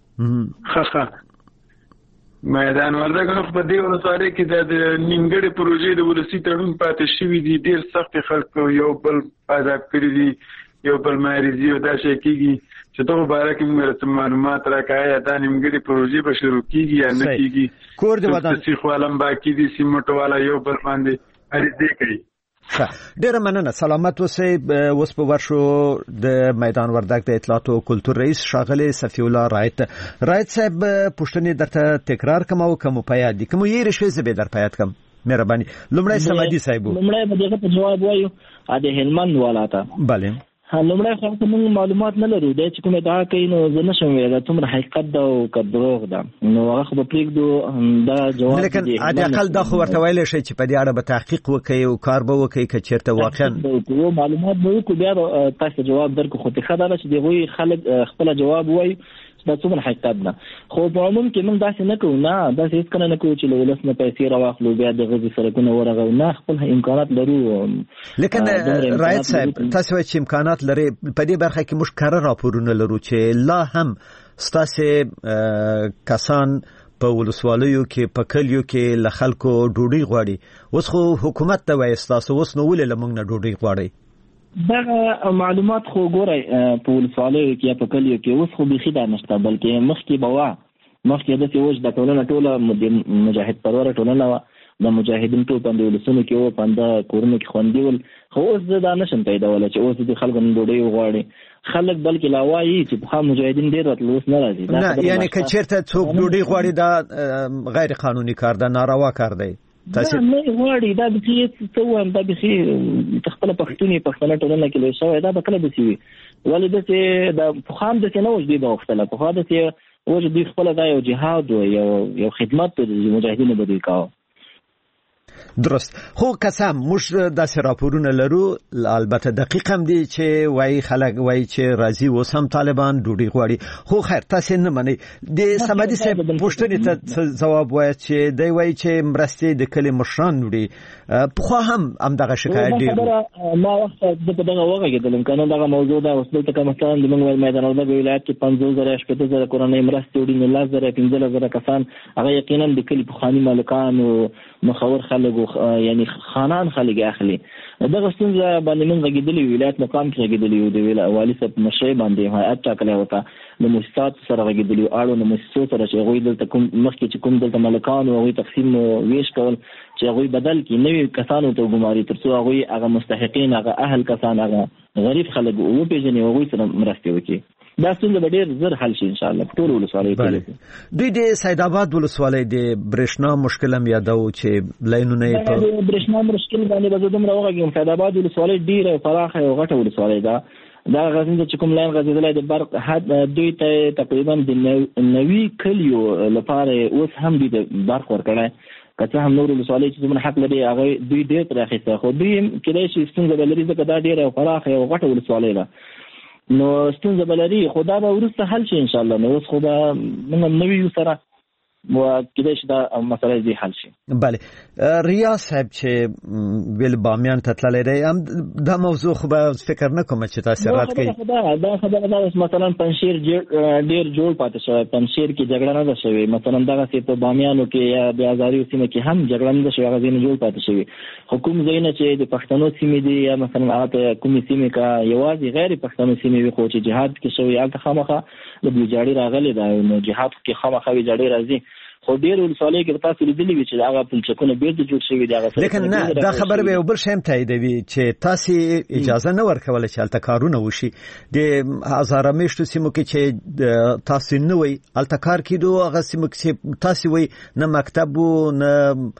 میدان وردګ نو په دې ولسوالۍ کې د نیمګړې پروژې د ولسی تړون پاتې شوی دي. ډېر سخت خلک یو بل آزاد کړی دي یو بل مریضي او دا شي کېږي چې ته مبارک موږ معلومات راکایا دا نیمګړې پروژې به شروع کیږي یا نه کیږي. کور دی ودان چې خپلم باقی دي سیمټ والا یو بل باندې اړیدې کوي. ډیره مننه سلامت اوسئ. اوس په ورشو د میدان وردګ د اطلاعات او کلتور رئیس ښاغلی صفی الله رایت صاحب پوښتنې درته تکرار کوم او کوم پیاد دي کوم یې رښې زبې در پیاد کوم مهرباني. لومړی سمادي صاحب لومړی به دغه په جواب وایو ا د هلمند ولاته. bale لومړی خو موږ معلومات نه لرو د چې کومه ادعا کوي نو زه نشم ویلای څومره حقیقت ده او که دروغ ده نو هغه خو به پرېږدو دا جواب لیکن عادي اقل دا خو ورته ویلی شي چې په دې اړه به تحقیق وکړي او کار به وکړي که چېرته واقعا معلومات به وکړو بیا تاسو جواب درکو. خو ښه ده چې دغوی خلک خپله جواب وایي دا څومره حقیقت ده. خو په عموم کې موږ داسې نه کوو نه داسې هېڅ کله نه کوو چې له ولس نه پیسې راواخلو بیا د غځې سړکونه ورغو نه خپل امکانات لرو. لیکن رایت صاحب تاسو وایئ چې امکانات لرئ په دې برخه کې موږ کره راپورونه لرو چې لا هم ستاسې کسان په ولسوالیو کې په کلیو کې له خلکو ډوډۍ غواړي. اوس خو حکومت ته وایي ستاسو اوس نو ولې له موږ نه ډوډۍ غواړئ؟ دغه معلومات خو ګورئ په ولسوالیو کې یا په کلیو کې اوس خو بیخي دا نشته بلکې مخکې به وه مخکې داسې و چې د ټولنه ټوله مجاهد پروره ټولنه وه د مجاهدین ټول پنده ولسونو کې و پنده کورونو کې خوندي ول. خو اوس زه دا نشم پیدولی چې اوس د خلکو نه ډوډۍ وغواړي خلک بلکې لا وایي چې پخوا مجاهدین ډېر راتلل اوس نه راځي. نه یعنې که چېرته څوک ډوډۍ غواړي دا غیر قانوني کار ده ناروا کار دی. تاسو نه غواړي دا به څه وایم دا به خپل پښتوني پښتنه ټولنه کې لوي شوی دا به کله به وي ولې داسې د پخوا هم داسې نه و چې دوی به غوښتله پخوا داسې و چې دوی خپله دا یو جهاد و یو خدمت د مجاهدینو به دوی کاوه. درست خو قسم موږ داسې راپورونه لرو البته دقیق هم دي چې وایي خلک وایي چې راځي اوس هم طالبان ډوډۍ غواړي خو خیر تاسې نه منئ. د سمدي صاحب پوښتنې ته ځواب وایي چې دی وایي چې مرستې د کلي مشران وړي پخوا هم همدغه شکایت ډېر ما وخت زه په دغه وغږېدلم که نه دغه موضوع ده اوس دلته که مثلا زموږ میدان وردګ ولایت کې 50,000 شپېته کورنۍ مرستې وړي نو 10,000 15,000 کسان هغه یقینا د کلي پخواني مالکان او مخور خلک یعنی خانان خلک اخلي. دغه ستونزه باندې موږ غږېدلي ولایت مقام کې غږېدلي یو د والي صاحب مشرۍ باندې هیات ټاکلی ورته د مؤسسات سره غږېدلي اړونده مؤسسو سره چې هغوی دلته کوم مخکې چې کوم دلته مالکان او هغوی تقسیم ویش کول چې هغوی بدل کړي نوي کسانو ته وګماري تر څو هغوی هغه مستحقین هغه اهل کسان هغه غریب خلک وپېژني هغوی سره مرستې وکړي. دا څنګه به ډېر زر حل شي ان شاء الله ټول ولسوالۍ کې. دوی د سید آباد ولسوالۍ د برېښنا مشکل هم یادو چې لاینونه یې په برېښنا مشکل باندې به زه دومره وغږېږم. سید آباد ولسوالۍ ډېره پراخه او غټه ولسوالۍ ده. دا غزني چې کوم لاین غځېدلی د برق دوی ته تقریبا د 90 کلیو لپاره اوس هم دوی د برق ورکړی که څه هم نور ولسوالۍ چې څومره حق لري هغه دوی ډېر ترې اخیستی خو دوی کېدای شي ستونزه به لري ځکه دا ډېره پراخه او غټه ولسوالۍ ده نو ستونزه به لري خو دا به وروسته حل شي انشاءالله. نو اوس خو به موږ هم نوي یو سره کېدای شي دا مسله دې حل شي. بله ریاض صاحب چې ویل بامیان ته تللی دی دا موضوع خو به فکر نه کوم چې تاسې رد کوي. دا خبره ده مثلا پنجشیر ډېر جوړ پاتې شوی پنجشیر کې جګړه نه ده شوې مثلا دغسې په بامیانو کې یا د ازاریو سیمه کې هم جګړه نه ده شوې هغه ځایونه جوړ پاتې شوي. خو کوم ځایونه چې د پښتنو سیمې دي یا مثلا هغه کومې سیمې که یوازې غیر پښتنو سیمې وي خو چې جهاد کې شوي هلته خامخا د ویجاړي راغلې ده نو جهاد کې خامخا ویجاړي راځي خو ډېر ولسوالۍ کې تاسو لیدلی وي چې هغه پلچکونه بیرته جوړ شوي دي هغه. لیکن نه دا خبره به بل شیم تاییدوي چې تاسو اجازه نه ورکول چې الته کارونه وشي د هزاره میشتو سیمو کې چې تاسو نه وي الته کار کیدو هغه سیمو کې تاسو وي نه مکتب نه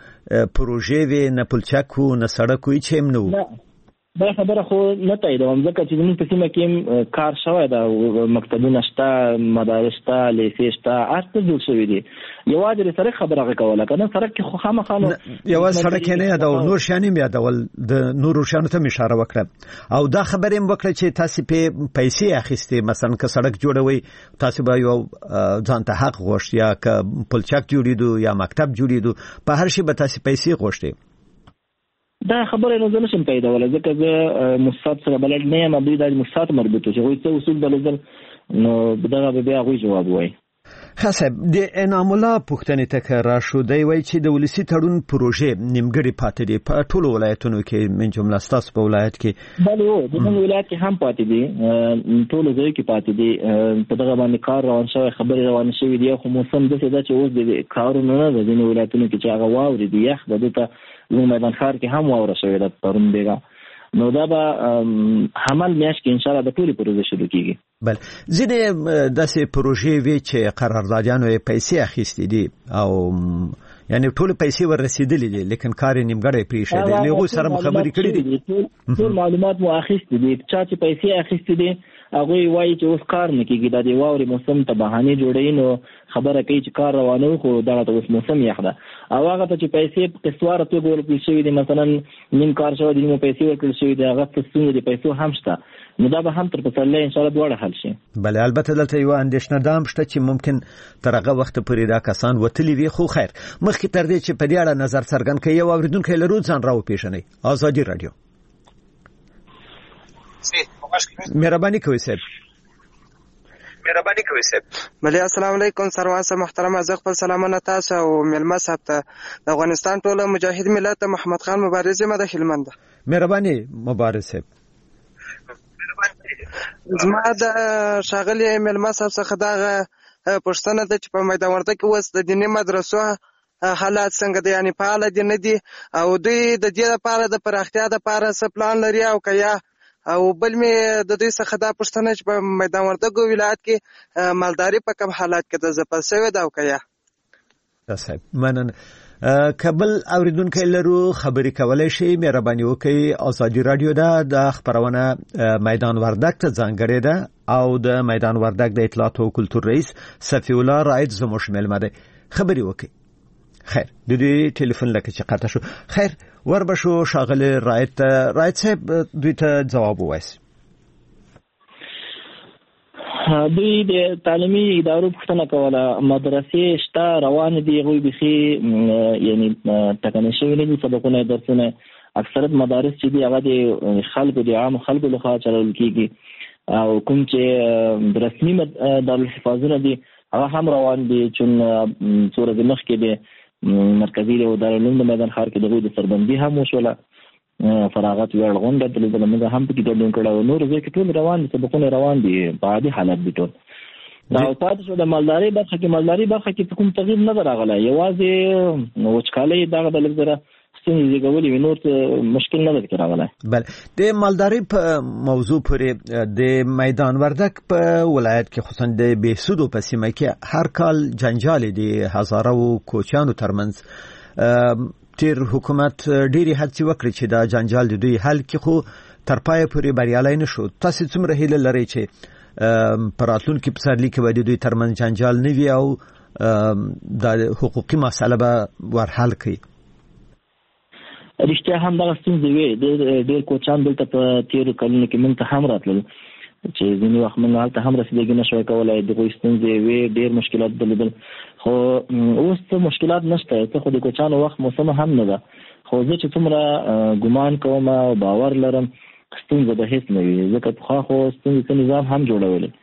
پروژې وي نه پلچکو نه سړک وي چې هم نه دا خبره خو نه تاییدوم ځکه چې زموږ په سیمه کې کار شوی دا مکتبونه شته مدارس شته لیسې شته هر څه جوړ شوي دي یوازې د سړک خبره کوله کنه سړک کې خو خامخا یوازې سړک نه یادول نور شیان هم یادول د نورو شیانو ته اشاره وکړه او دا خبره هم وکړه چې تاسو په پیسې اخیستې مثلا که سړک جوړوي تاسو به یو ځان ته حق غوښت یا که پلچک جوړیدو یا مکتب جوړیدو په هر شي به تاسو پیسې غوښتې دا خبره نه زنه شم پیداوله ځکه زه مستعد سره بلد نه یم دوی د مستعد مربوطه چې غوښته اصول بلل نو دغه به غوي جواب وای. حسب د انعام الله پښتنې تکرار شو دی وای چې د ولسی تړون پروژې نیمګړی پاتې دي په ټولو ولایتونو کې من جمله ستاسو په ولایت کې بله و د موږ ولایت کې هم پاتې دي ټولو ځای کې پاتې دي په دغه باندې کار روان شوی خبرې روان شوې دي خو موسم داسې ده چې اوس د کارونه نه ده ځینې ولایتونو کې چې هغه واورې دي یخ د دې زموږ میدان ښار کې هم واوره شوې ده پرون بیګا نو دا به حمل میاشت کې ان شاء الله د ټولې پروژې شروع کیږي. بل ځینې داسې پروژې وي چې قراردادیانو یې پیسې اخیستې دي او یعنی ټول پیسې ورسېدلې دي لیکن کار یې نیمګړی پریښی دی له سره خبرې کړې دي ټول معلومات مو اخیستې دي چا چې پیسې اخیستې دي هغه وایي چې اوس کار نه کیږي د دې واورې موسم ته بهانه جوړوي نو خبره کوي چې کار روانه خو دا ته اوس موسم یخ ده او هغه ته چې پیسې په قسواره توګه ورکړل شوی دي مثلا نیم کار شوی دي نو پیسې ورکړل شوی دي هغه څه دي پیسې هم شته نو دا به هم تر پسله ان شاء الله دواړه حل شي. بله البته دلته یو اندېښنه دام شته چې ممکن تر هغه وخت پورې دا کسان وتلی وي خو خیر مخکې تر دې چې په دې اړه نظر څرګند کړي یو اوریدونکی لرو ځان راو پیژنئ آزادي رادیو. مهرباني کوئ صاحب. بله السلام علیکم سروان صاحب محترم زه خپل سلامونه تاسو او ملما صاحب ته د افغانستان ټول مجاهد ملت محمد خان مبارز یم د هلمند. مهرباني مبارز صاحب. زما د شاغلي ملما صاحب څخه دا پوښتنه ده چې په میدان وردګ کې اوس د دیني مدرسو حالات څنګه دي یعنی فعال دي نه دي او دوی د دې لپاره د پراختیا لپاره څه پلان لري او کیا او بل می د دوی څخه دا پوښتنه چې په میدان وردګ ولایت کې مالداري په کوم حالات کې د زپل شوی دا او کیا. صاحب منن کابل اوریدونکو لرو خبري کولای شي مهرباني وکړئ آزادي رادیو د خبرونه میدان وردګ ته ځانګړې ده او د میدان وردګ د اطلاعات او کلتور رئیس صفی الله رائد زموږ ملمه ده خبري وکړئ. خیر د دې ټلیفون لکه چې قطع شو خیر وربشو شاغل رائد صاحب دوی ته جواب وایي. دوی د تعلیمي ادارو پوښتنه کوله مدرسې شته روان دي هغوی بخي یعنی ټاکنې شوي نه دي سبقونه درسونه اکثرت مدارس چې دي هغه د خلکو د عام خلکو لخوا چلول کیږي او کوم چې رسمي دارالحفاظونه دي هغه هم روان دي چون څو ورځې مخکې د مرکزي او دارالعلوم د میدان ښار کې د غوی د سربندي هم وشوله فراغت ویل غونډه د موږ هم پکې ګډون کړو نور ځکه چې ټول روان دي سبقونه روان دي په عادي حالت دي ټول دا پاتې شو د مالداري برخه کې کوم تغییر نه راغلی یوازې وچکالي دغه د لږ ستونزې زیږولې نور مشکل نه لري راغلی. بل د مالداري په موضوع پورې د میدان وردګ په ولایت کې خصوصا د بهسودو په سیمه کې هر کال جنجال دي هزارو کوچانو ترمنځ تیر حکومت ډیری هڅې وکړي چې دا جنجال د دوی حل کې خو تر پای پورې بریالي نشو. تاسو څومره هیله لرئ چې په راتلونکي پسرلي کې به د دوی ترمنځ جنجال نه وي او د حقوقي مسله به ورحل کړي؟ رښتیا هم دغه ستونزې وي ډېر کوچان دلته په تیرو کلونو کې موږ ته هم راتلل چې ځینې وخت موږ هلته هم رسېدګي نه شوی کولی دغوی ستونزې وي ډېر مشکلات درلودل خو اوس څه مشکلات نشته څه خو د کوچانو وخت موسم هم نه ده خو زه چې څومره ګمان کوم او باور لرم ستونزه به هېڅ نه وي ځکه پخوا خو ستونزې څه نظام هم جوړولی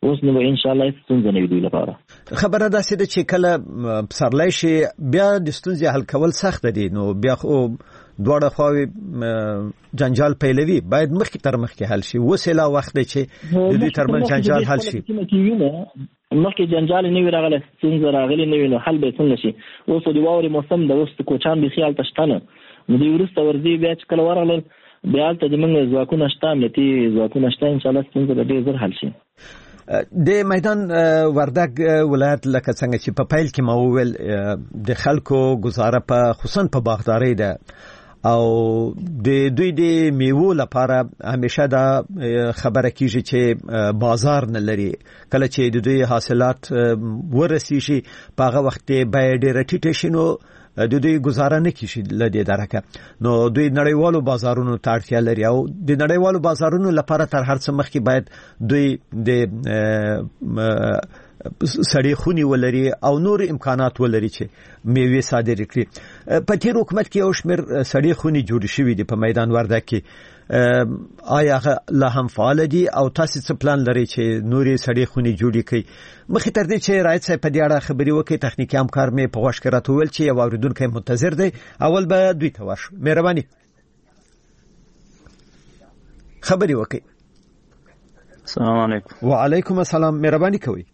اوس نو ان شاء الله ستونزه نه وي لپاره. خبره ده چې کله پسرلی شي بیا د ستونزې حل کول سخت دي، نو بیا خو دواړه خواوې جنجال پیلوي، باید مخکې تر مخکې حل شي. وسیله وخت دی چې د دوی ترمنځ جنجال حل شي. مخکې جنجال نه وي راغلی، ستونزه راغلې نه وي، نو حل به څنګه شي؟ اوس د واورې موسم د اوس کوچان بېخي هلته شته نه، نو دوی وروسته ورځي بیا چې کله ورغلل بیا هلته زموږ ځواکونه شته، امنیتي ځواکونه شته، انشاءالله ستونزه به ډېر زر حل شي. د میدان وردګ ولایت لکه څنګه چې په پیل کې ما وویل د خلکو گزاره په خصوصا په باغداري ده او د دوی د میوو لپاره همیشه دا خبره کیږي چې بازار نه لري. کله چې د دوی حاصلات ورسیږي په هغه وخت به ډېر ټیټ شي، نو د دوی گزاره نه کیږي لدې درکه. نو دوی نړیوالو بازارونو ته اړتیا لري او د نړیوالو بازارونو لپاره تر هر څه مخکې باید دوی د سړې خونی ولري او نور امکانات ولري چې میوه صادر کړي. په تیر حکومت کې یو شمېر سړې خونی جوړ شوې دي په میدان وردګ کې. آیا لا هم فعال دي او تاسو څه پلان لري چې نورې سړې خونی جوړې کړئ؟ مخې تر دې چې رایت صاحب په دې اړه خبرې وکړي، تخنیکی همکار مې په غوښ کې راته وویل چې یو اوریدونکی منتظر دی، اول به دوی ته ورشو. مهرباني خبرې وکړئ. السلام علیکم. وعلیکم السلام. مهرباني کوئ.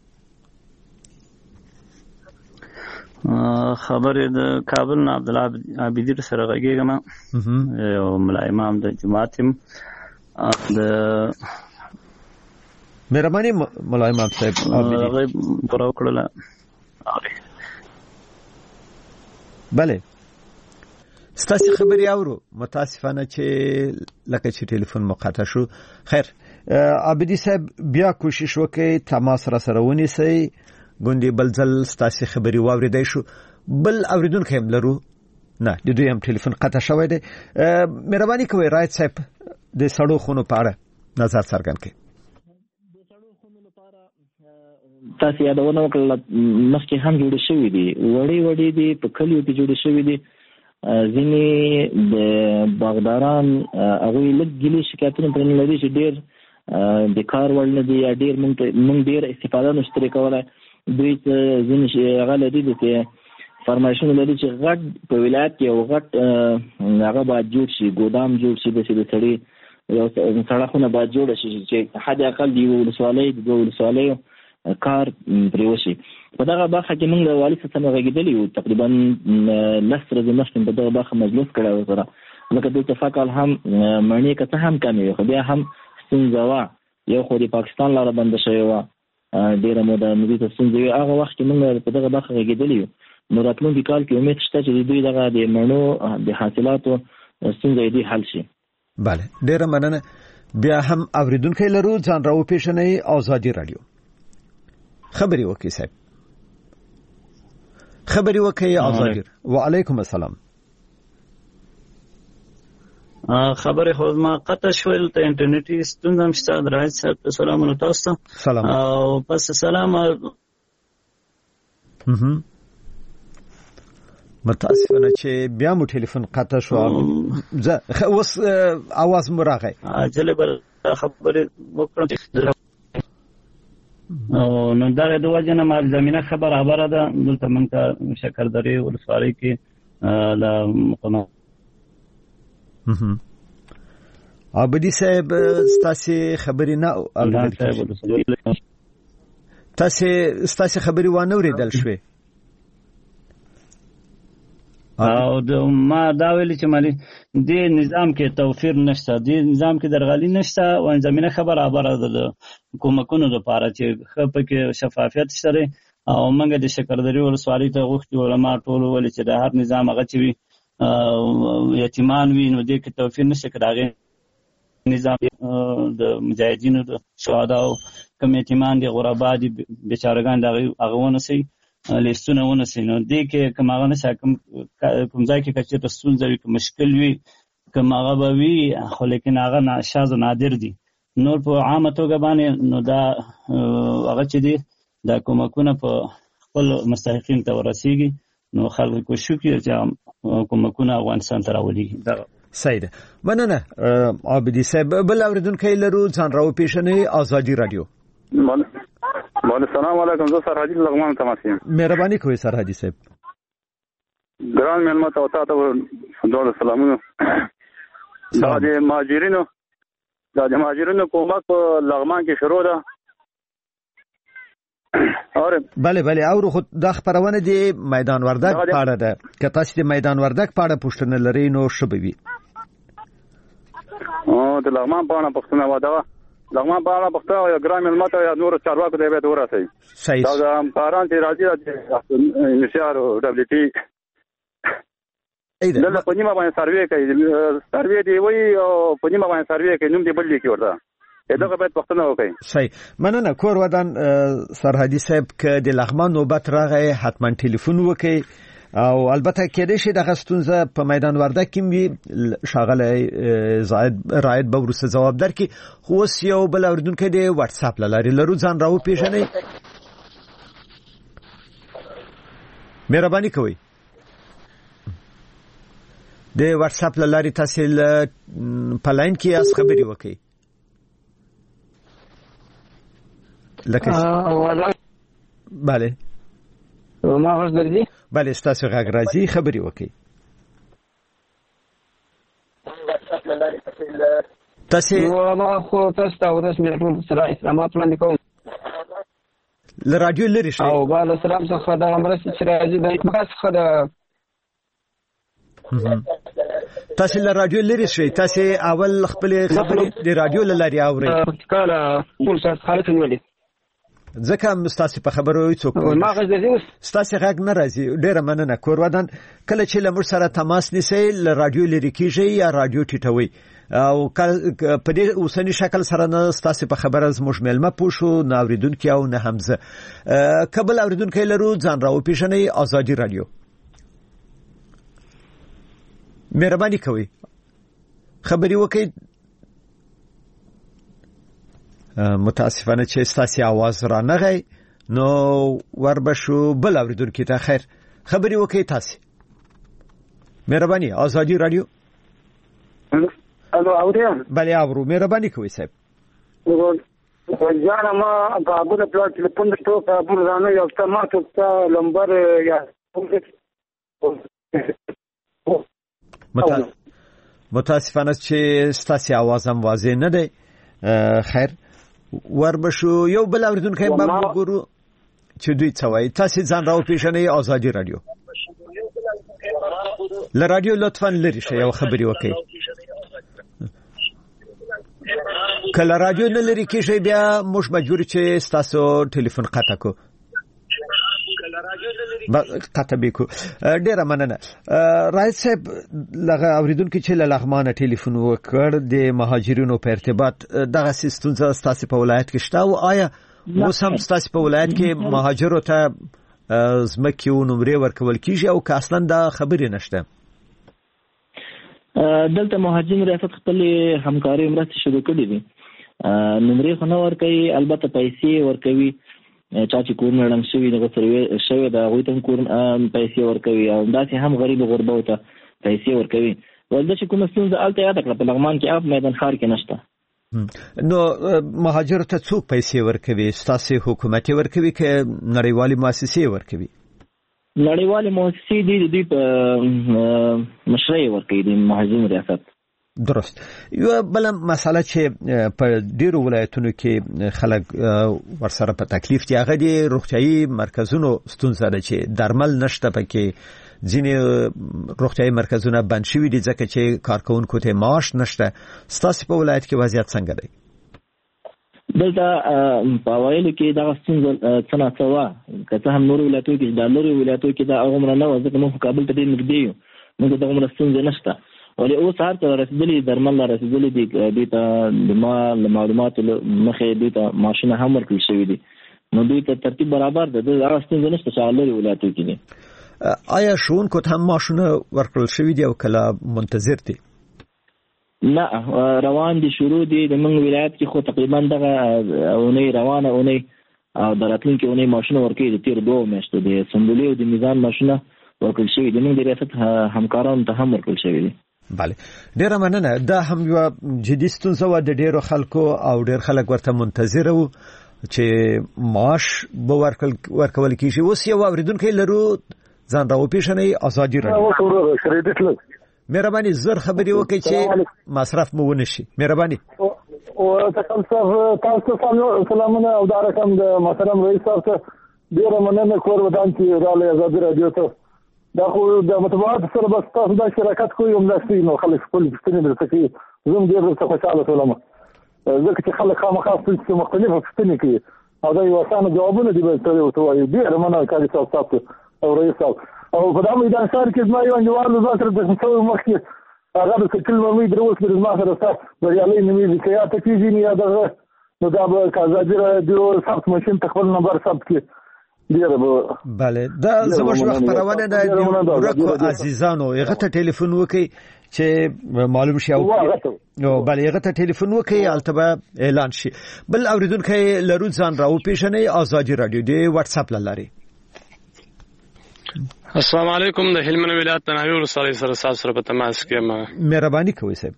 خبرې د کابل نه عبدالله عابدی سره غږیږم، یو ملا امام د جماعت د مهرباني ملا امام صاحب عابدی پوره وکړله. بله ستاسو خبرې اورو، متاسفانه چې لکه چې ټلیفون مقطع شو. خیر عابدی صاحب بیا کوشش وکړئ تماس را سره ونیسئ، ګوندې بل ځل ستاسو خبرې واوریدای شو. بل اوریدونکو هم لرو؟ نه، د دوی هم ټلیفون قطع شوی دی. مهرباني کوئ رایت صاحب د سړو خونو په اړه نظر څرګند کړئ. تاسو یادونه وکړه مخکې هم جوړې شوې دي، وړې دي، په کلیو کې جوړې شوې دي. ځینې د باغداران هغوی لږ ګیلې شکایتونه پرې لري چې ډېر د کار وړ نه دي یا ډېر موږ ډېر استفاده نشو ترې کولی. دوی ځینې هغه لري چې فرمایشونه لري چې غټ په ولایت کې یو غټ هغه باید جوړ شي، ګودام جوړ شي، د سړي یو سړکونه باید جوړ شي چې حد اقل د یوه ولسوالۍ د دوه ولسوالیو کار پرې وشي. په دغه برخه کې موږ د والي صاحب سره غږېدلي وو، تقریبا 10 ورځې مخکې په دغه برخه مجلس کړی و سره، ځکه دلته فقال هم مڼې که څه هم کمې وي خو بیا هم ستونزه وه. یو خو د پاکستان لاره بنده شوې وه، ډېره موده مودې ته ستونزې وي. هغه وخت کې موږ په دغه برخه غږېدلي یو. نو راتلونکي کال کې امید شته چې دوی دغه د مڼو د حاصلاتو ستونزه دې حل شي. بله ډېره مننه. بیا هم اوریدونکي لرو، ځان راوپېژنئ. ازادي راډیو خبرې وکړئ صاحب، خبرې وکړئ. ازادي. وعلیکم السلام. خبرې خو ما قطع شول ته انټرنیټي ستونزه هم شته. درایت صاحب سلامونه تاسو ته. سلام. او پس سلام. متاسفانه چې بیا مو ټلیفون قطع شو. اوس आवाज مو راغی. عجله بل خبرې وکړم نو دا د وجنه مال زمينه خبره ده. دلته موږ ته شکردري ولسوالۍ کې لا مقام عابدی صاحب ستاسو خبرې نه اوریدل، تاسو خبرې وانه اوریدل شوې. او ما دا ویل چې مالي د نظام کې توفیر نشته، د نظام کې درغلي نشته او زمينه خبره ده کومکونو لپاره چې خپل کې شفافیت شته. او موږ د شکردري ولسوالۍ ته غوښتي علما ټول ول چې د هر نظام هغه چې وي یتیمان وي، نو دې کې توفیر نشته. کړه نظام د مجاهدینو د شهدا او کوم یتیمان دي غربا دي بیچارهګان دغه هغه ونسي لیستونه ونسي. نو دې کې کوم هغه نشه کوم ځای کې کچې ته ستونزه وي، مشکل وي، کوم هغه به وي، خو لیکن هغه شاذ و نادر دي. نور په عامه توګه باندې نو دا هغه چې دي دا کومکونه په خپل مستحقین ته ورسیږي. نو خلکو شکر چې کومکونه افغانستان ته راولي. سید مننه عابدی صاحب. بل اوریدونکو لرو، ځان راو پیښنې. ازادي رادیو السلام علیکم. زه سرحدي لغمان تماسیم. مهرباني کوئ سرحدي صاحب. ګران مېلمه ته تاسو دوه سلامونه. دا د مهاجرینو کومک په لغمان کې شروع ده. بله او خو د خبرونه دی میدان وردګ په اړه ده. که تاسو د میدان وردګ په اړه پوښتنه لرئ نو شبوي. د لغمان په اړه پوښتنه ودا. لغمان په اړه پوښتنه یو ګرام ملمت یا نور چارواکو دی به ورسي. صحیح. دا کاران چې راځي د انشاء او دبليو ټي دلته په نیمه باندې سروې کوي. سروې دی وی او په نیمه باندې سروې کوي. نوم دی بل لیکي ورته. دغه باید پښتنه وکړي. صحیح. مننه کور ودان سرحدي صاحب ک د لغمان نوبت راغی حتما ټلیفون وکړي او البته کېدې شي د غستونزه په میدان وردګ کې وي شاغله زائد رائد به ورسره جواب درکې. خو یو بل اوردونکو دی واتس اپ لاري لرو ځان راو پیژنې. مهرباني کوئ د واتس اپ لاري تاسو په لاین کې اس خبري وکړئ. لکه بله ما غږ درځي. بله ستاسو غږ راځي خبري وکړئ. تاسو ما خو تاسو ته ورسمه ټول سره اسلامات وړاندې کوم. ل رادیو لري شي او بل سلام څخه د امرسي چې راځي د اتماس څخه د تاسو له رادیو لري شي. تاسو اول خپل خبرې د رادیو لاري اورئ. کله ټول څه حالت نیولې ځکه مستاسي په خبرو څوک ما غږ درځي. ستاسو غږ نه راځي. ډیره مننه کور ودان. کله چې لمر سره تماس نیسئ ل رادیو لري کیږي یا رادیو ټیټوي او په دې اوسنی شکل سره نه ستاسو په خبره زموږ ملمه پوښو نه اوریدونکو او نه همزه قبل اوریدونکو لرو ځان راو پیژنئ. ازادي رادیو مهرباني کوئ خبري وکړئ. متاسفانه چې ستاسو आवाज را نغی نو وربشو بل اوریدونکو ته خیر خبري وکړئ. تاسو مهرباني. ازادي رادیو الو اوریم. بله اورو. مهرباني کوئ صاحب. ځان ما کابل په ټلیفون ته کابل رانه یو تماس ته نمبر یا متاسفانه چې ستاسو आवाज هم واضح نه دی. خیر وربشو یو بل اوریدونکو به وګورو چې دوی څه وایي. تاسو ځان راو پیژنئ. ازادي رادیو ل رادیو لطفا لري شي یو خبري وکړئ. کله رادیو نه لري کیږي بیا موږ مجبور چې تاسو ټلیفون قطع کو. قطع بیکو. ډیره مننه. رایت صاحب لغه اوریدونکو چې لغمانه ټلیفون وکړ د مهاجرینو په ارتباط دغه سیستونزه تاسو په ولایت کې شته او آیا اوس هم تاسو په ولایت کې مهاجرو ته زمکیو نمرې ورکول کیږي او که اصلا دا خبرې نشته؟ دلته مهاجرین ریاست خپل همکاري مرسته شروع کړې دي. نمرې خو نه ورکوي البته پیسې ورکوي. چا چې کورونه ړنګ شوي دغه سروې شوی د هغوی ته هم کور پیسې ورکوي او داسې هم غریب غربو ته پیسې ورکوي. ولدا چې کومه ستونزه هلته یاده کړه په لغمان کې اپ میدان ښار کې نشته. نو مهاجرو ته څوک پیسې ورکوي؟ ستاسو حکومت ورکوي که نړیوالې مؤسسې ورکوي؟ نړیوالې مؤسسې دي دوی په مشرۍ ورکوي د مهاجرینو ریاست. درست. یو بل مسله چې په ډیرو ولایتونو کې خلک ورسره په تکلیف دي هغه د روغتیايي مرکزونو ستونزه ده چې درمل نشته. پکې ځینې روغتیايي مرکزونه بند شوي دي ځکه چې کارکونکو ته معاش نشته. ستاسو په ولایت کې وضعیت څنګه دی؟ دلته په اوایلو کې دغه ستونزه څه ناڅه وه. که څه هم نورو ولایتونو کې د لرې ولایتونو کې دا هغومره نه وه ځکه موږ کابل ته ډېر نږدې یو. موږ ته هغومره ستونزې نشته. ولې اوس هر څه رسېدلي درمل رسېدلي دي. دوی ته د معلوماتو مخې دوی ته ماشینه هم ورکړل شوي دي. نو دوی ته ترتیب برابر ده. هغه ستونزه نشته چې هغه لرې ولایتونو کې دي. آیا ښوونکو ته هم ماشونه ورکړل شوي دي او کله منتظر دي؟ نه روان دي شروع دي. د موږ ولایت کې خو تقریبا دغه اونۍ روانه اونۍ او د راتلونکې اونۍ ماشونه ورکوي. د تېرو 2 میاشتو د سنبلې او د میزان ماشونه ورکړل شوي دي. موږ د ریاست همکارانو ته هم ورکړل شوي دي. بله ډیره مننه. دا هم یو جدي ستونزه و د ډیرو خلکو او ډیر خلک ورته منتظر وو. چې معاش به ورکول کیږي. اوس یو اوریدونکو لرو ځان راو پیژنې ازادي راډیو. مهرباني زر خبري وکړئ چې مصرف مو ونشي. مهرباني. او تاسو سلامونه او دا رقم د محترم رئیس صاحب ته ډیره مننه کوم ودان چې رااله ازادي راډیو ته. دا خو د مطبوعات سره بس تاسو دا شراکت کوئ هم نشي نو خلک خپل پوښتنې درته کوي. زه ډیر څه خوشاله شوم ځکه چې خلک خامخا څه مختلفه پوښتنې کوي او دا یو اسانه جوابونه دي به ته وایي. ډیر مننه کاري صاحب او رئیس صاحب. او په دا میدان ښار کې زما یو انډیوال د ځاتره د څو مخکې هغه د سکل مې دروس د ما سره تاسو بریالي نیمه کې یا ته کیږي نه یا دغه نو دا به کازادي راډیو ثبت ماشين تخپل نمبر ثبت کې ډیره به bale دا زموږ وخت پرونه د ورکو عزیزانو هغه ته ټلیفون وکي چې معلوم شي او bale هغه ته ټلیفون وکي البته اعلان شي. بل اوریدونکو لرو ځان راو پیژنې ازادي راډیو دی واتس اپ لاري. السلام علیکم د هلمند ولایت تناوی ولسوالۍ سره تاسو سره په تماس کې ما مهرباني کوئ صاحب.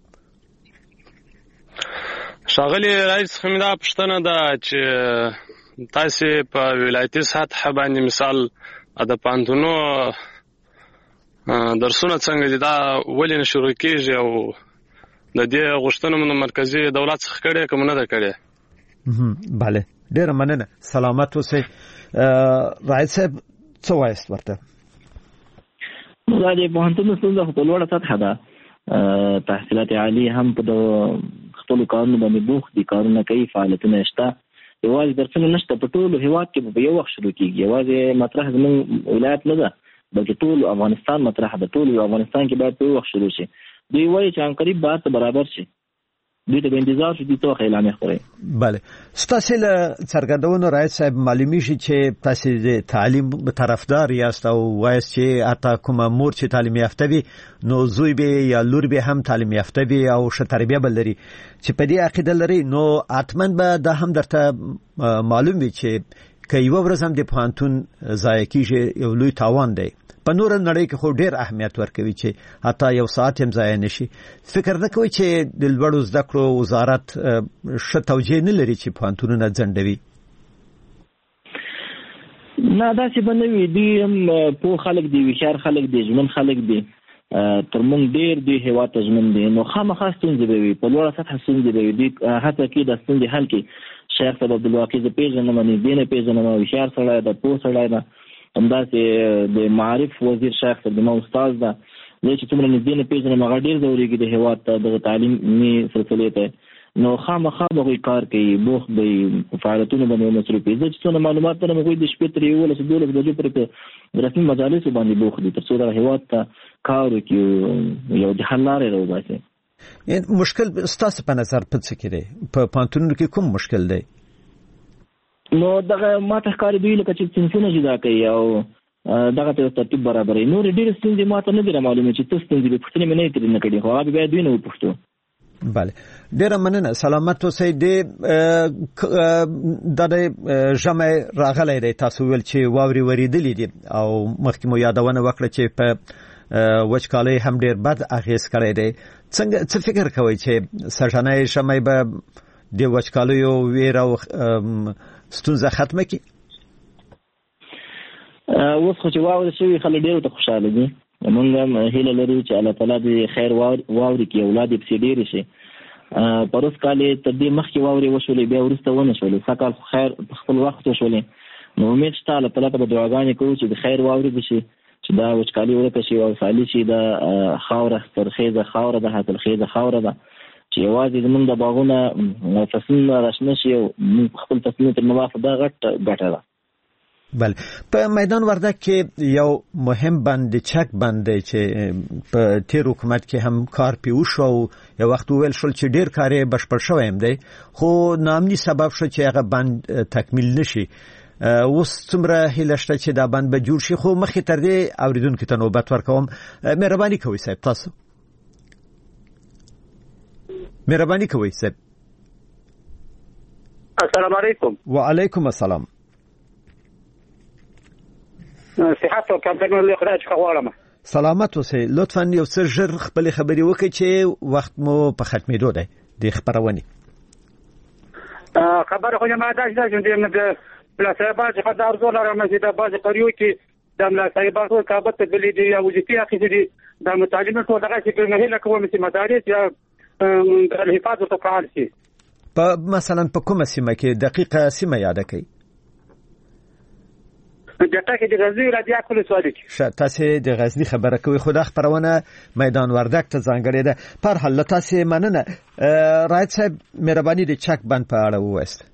شاغلی رئیس خمیدا پښتنه دا چې تاسو په ولایتي سطح باندې مثال د پانتونو درسونه څنګه دي دا ولې نه شروع کیږي او د دې غوښتنو مرکزی دولت څخه کړي کوم نه ده کړي. bale ډیر مننه سلامت اوسئ. رئیس صاحب څه وایست ورته؟ دا د پوهنتون څخه په لوړه سطح ده تحصیلات عالی هم په خپل کارونو باندې بوخت دي کارونه کوي فعالیتونه شته یوازې درسونه نشته په ټولو هیواد کې په یو وخت شروع کیږي یوازې مطرح زموږ ولایت نه ده بلکې ټول افغانستان مطرح ده ټول افغانستان کې باید په یو وخت شروع شي دوی وایي چې ان قریب به برابر شي دوی ته انتظار شي ته اعلان خوري. bale ستاسو له څرګندونو رئیس صاحب معلومی شي چې تاسو د تعلیم طرفدار یاست او وایي چې اته کوم مور چې تعلیم یافته وي نو زوی به یا لور به هم تعلیم یافته وي او ښه تربیه بلري چې په دې عقیده لري نو اتمن به دا هم درته معلوم وي چې کای یو ورځ هم د پوهنتون ځای کېږي یو لوی تاوان دی په نور نړۍ کې خو ډیر اهمیت ورکوي چې حتی یو ساعت هم ځای نشي. فکر نه کوي چې د لوړو زده کړو وزارت ښه توجیه نه لري چې پوهنتونونه ځنډوي؟ نه داسې به نه وي دوی هم پوه خلک دي هوښیار خلک دي ژمن خلک دي تر موږ ډیر دوی هیواد ته ژمن دي نو خامخا ستونزې به وي په لوړه سطح ستونزې به وي دوی هڅه کوي د ستونزې حل کړي. شیخ صاحب عبدالواقع زه پیژنم دې نه پیژنم هوښیار سړی ده پوه سړی ده همداسې د معارف وزیر شیخ صاحب زما استاد ده زه چې څومره نږدې نه پیژنم هغه ډېر ضروري د هیواد ته دغه تعلیمي سلسلې ته نو خامخا به هغوی کار کوي بوخت به په فعالیتونو باندې مصروف وي. زه چې څونه معلومات لرم هغوی د شپې تر 11-12 بجې پورې په رسمي مجالسو باندې بوخت دي تر څو دغه هیواد ته کار وکړي یو د حل لارې راوباسي. مشکل ستاسو په نظر په څه کې دی په پوهنتونونو کې کوم مشکل دی؟ نو دغه ماته ښکاري دوی لکه چې صنفونه جدا کوي او دغه ته ترتیب برابروي نور ډېرې ستونزې ماته نه دي معلومه چې څه ستونزې دي پوښتنې مې نه ترې نه کړي خو هغه بیا دوی نه وپوښتو. bale ډیره مننه سلامت اوسئ. د ژمي راغلی دی تاسو ویل چې واوري وریدلې دي او مخکې مو یادونه وکړه چې په وچکالۍ هم ډیر بد اغیز کړی دی. څنګه څه فکر کوئ چې سږنی ژمی به د وچکالیو ویره او ستونزه ختمه کی؟ اوس خو چې واوره شوي خلک ډېر ته خوشحاله دي موږ هم هیله لرو چې الله تعالی د خیر واوري کې اولاد یې پسې ډېرې شي. پروس کال یې تر دې مخکې واورې وشولې بیا وروسته ونه شولې سږ کال خیر په خپل وخت وشولې نو امید شته الله تعالی ته به دعاګانې کوو چې د خیر واورې وشي چې دا وچکالي ورکه شي او سالي شي دا خاوره سترخیزه خاوره ده حاصلخیزه خاوره ده چې یوازې زمونږ د باغونه فصلونه راشنه شي او موږ خپل فصلونه تر نوافه دا غټ ګټه ده. بله په میدان وردک کې یو مهم بند چک بند دی چې په تیر حکومت کې هم کار پی وشو یو وخت ویل شول چې ډیر کار یې بشپړ شوی هم دی خو ناامني سبب شو چې هغه بند تکمیل نشي. اوس څومره هیله شته چې دا بند به جوړ شي خو مخکې تر دې اوریدونکو ته نوبت ورکوم. مهرباني کوئ صاحب تاسو مهرباني کوئ صاحب. السلام علیکم. وعلیکم السلام. صحت او کمپنی له خدای څخه غواړم. سلامت اوسئ. لطفاً یو څه ژر خپل خبرې وکړئ چې وخت مو په ختمېدو دی د خبرونې. خبره خو ما داش چې د بلا صاحب چې خدای ارزو لرم چې د باز قریو کې د ملا صاحبانو کابل ته بلی دی او وظیفه اخیستې دي د متعلمینو ټول دغه چې نه هله کوم چې مدارس یا د حفاظت او فعال شي. په مثلا په کومه سیمه کې دقیقه سیمه یاد کړئ؟ دغه کې د غزنی ولایت کله سوال کی تاسو د غزنی خبره کوي خو د خبرونه میدان وردګ ته ځانګړې ده. پر حال تاسو مننه رایت صاحب مهرباني د چک بند په اړه ووایست.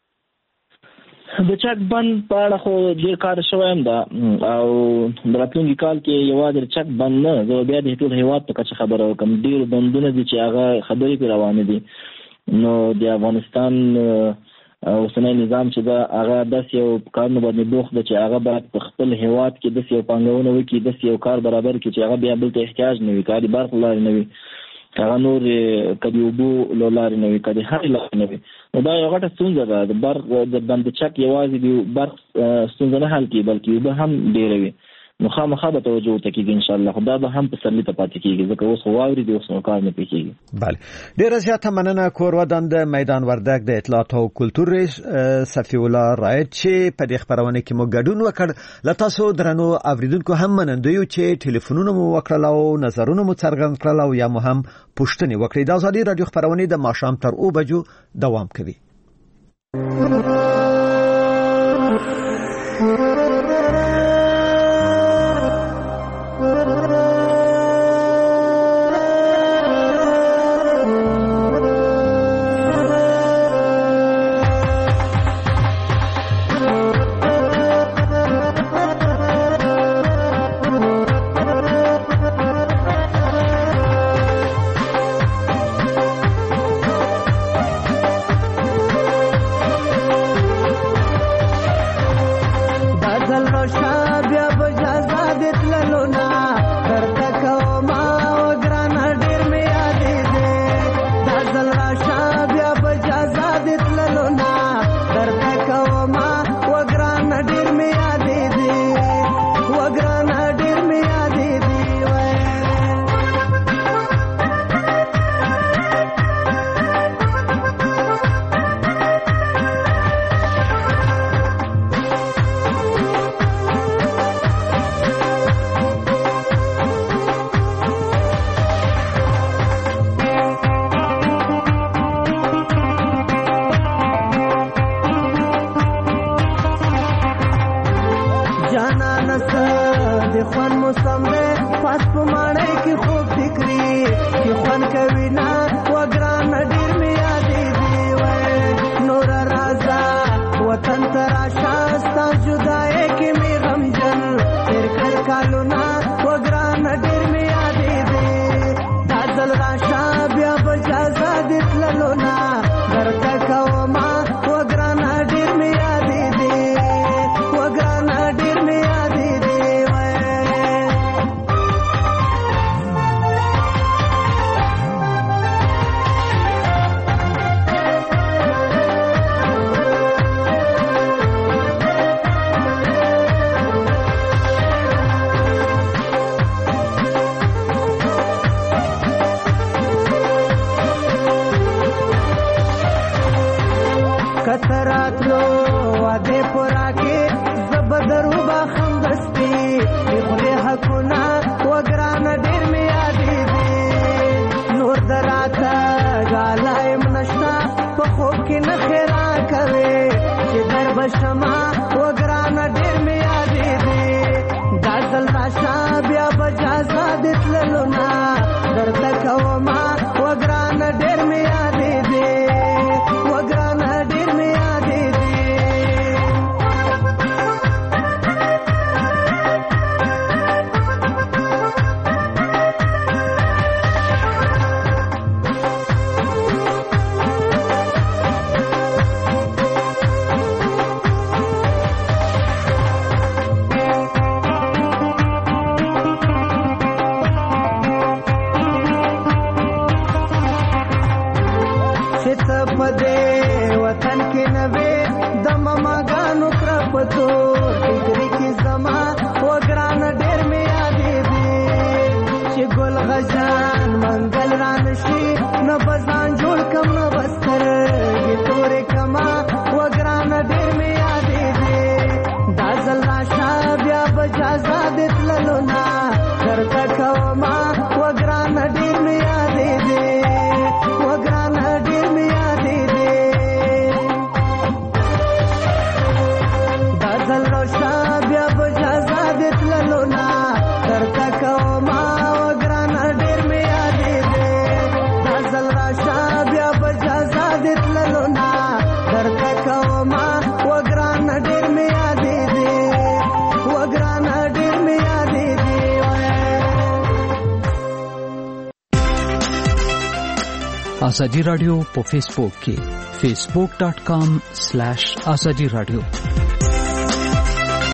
د چک بند په اړه خو ډیر کار شوی هم ده او د راتلونکي کال کې یوازې د چک بند نه زه بیا د ټول هیواد په کچه خبره وکم. ډیر بندونه دي چې هغه خبرې په روانه دي. نو د افغانستان اوسنی نظام چې دا هغه داسې یو کارونه باندې بوخت ده چې هغه باید په خپل هیواد کې داسې یو پانګونه وکړي، داسې یو کار برابر کړي چې هغه بیا بل ته احتیاج نه وي، کاري برخې لارې نه وي، هغه نور کدي اوبو لارې نه وي، کدي هرې لارې نه وي. نو دا یو غټه ستونزه ده. د برق د بند چک یوازې د برق ستونزه نه حل کړي بلکې اوبه هم ډېره وي. نو خامخا به توجه ورته کېږي انشاءالله. خو دا به هم په سرلیته پاتې کېږي ځکه اوس خو واورې دي، اوس نو کار نه پرې کېږي. بله ډېره زیاته مننه. کوروا دند میدان وردګ د اطلاعات او کلتور رئیس صفی الله رایت چې په دې خبرونه کې مو ګډون وکړ. له تاسو درنو اوریدونکو هم مننه یو چې ټلیفونونه مو وکړل او نظرونه مو څرګند کړل او یا مو هم پوښتنې وکړې. د ازادي رادیو خبرونه د ماښام تر 2 بجو دوام کوي. غزان منګل رانشي نه بزان جوړ کم نه بستر خبرې کما وګران ډېر مې یادې دي دا ځل راشه بیا به جازا دې تللو نه درته کومه وګران ډېر مې یادې دي وګران ډېر مې یادې دي دا ځل راشه بیا به جازا دې تللو نه درته کومه وګران ډېر مې یادې دي دا ځل راشه بیا به جازا دې تللو نه درته کومه وګران ډېر مې یادې دي وګران ډېر مې یادې دي ازادي رادیو په فیسبوک کې facebook.com/azadi radio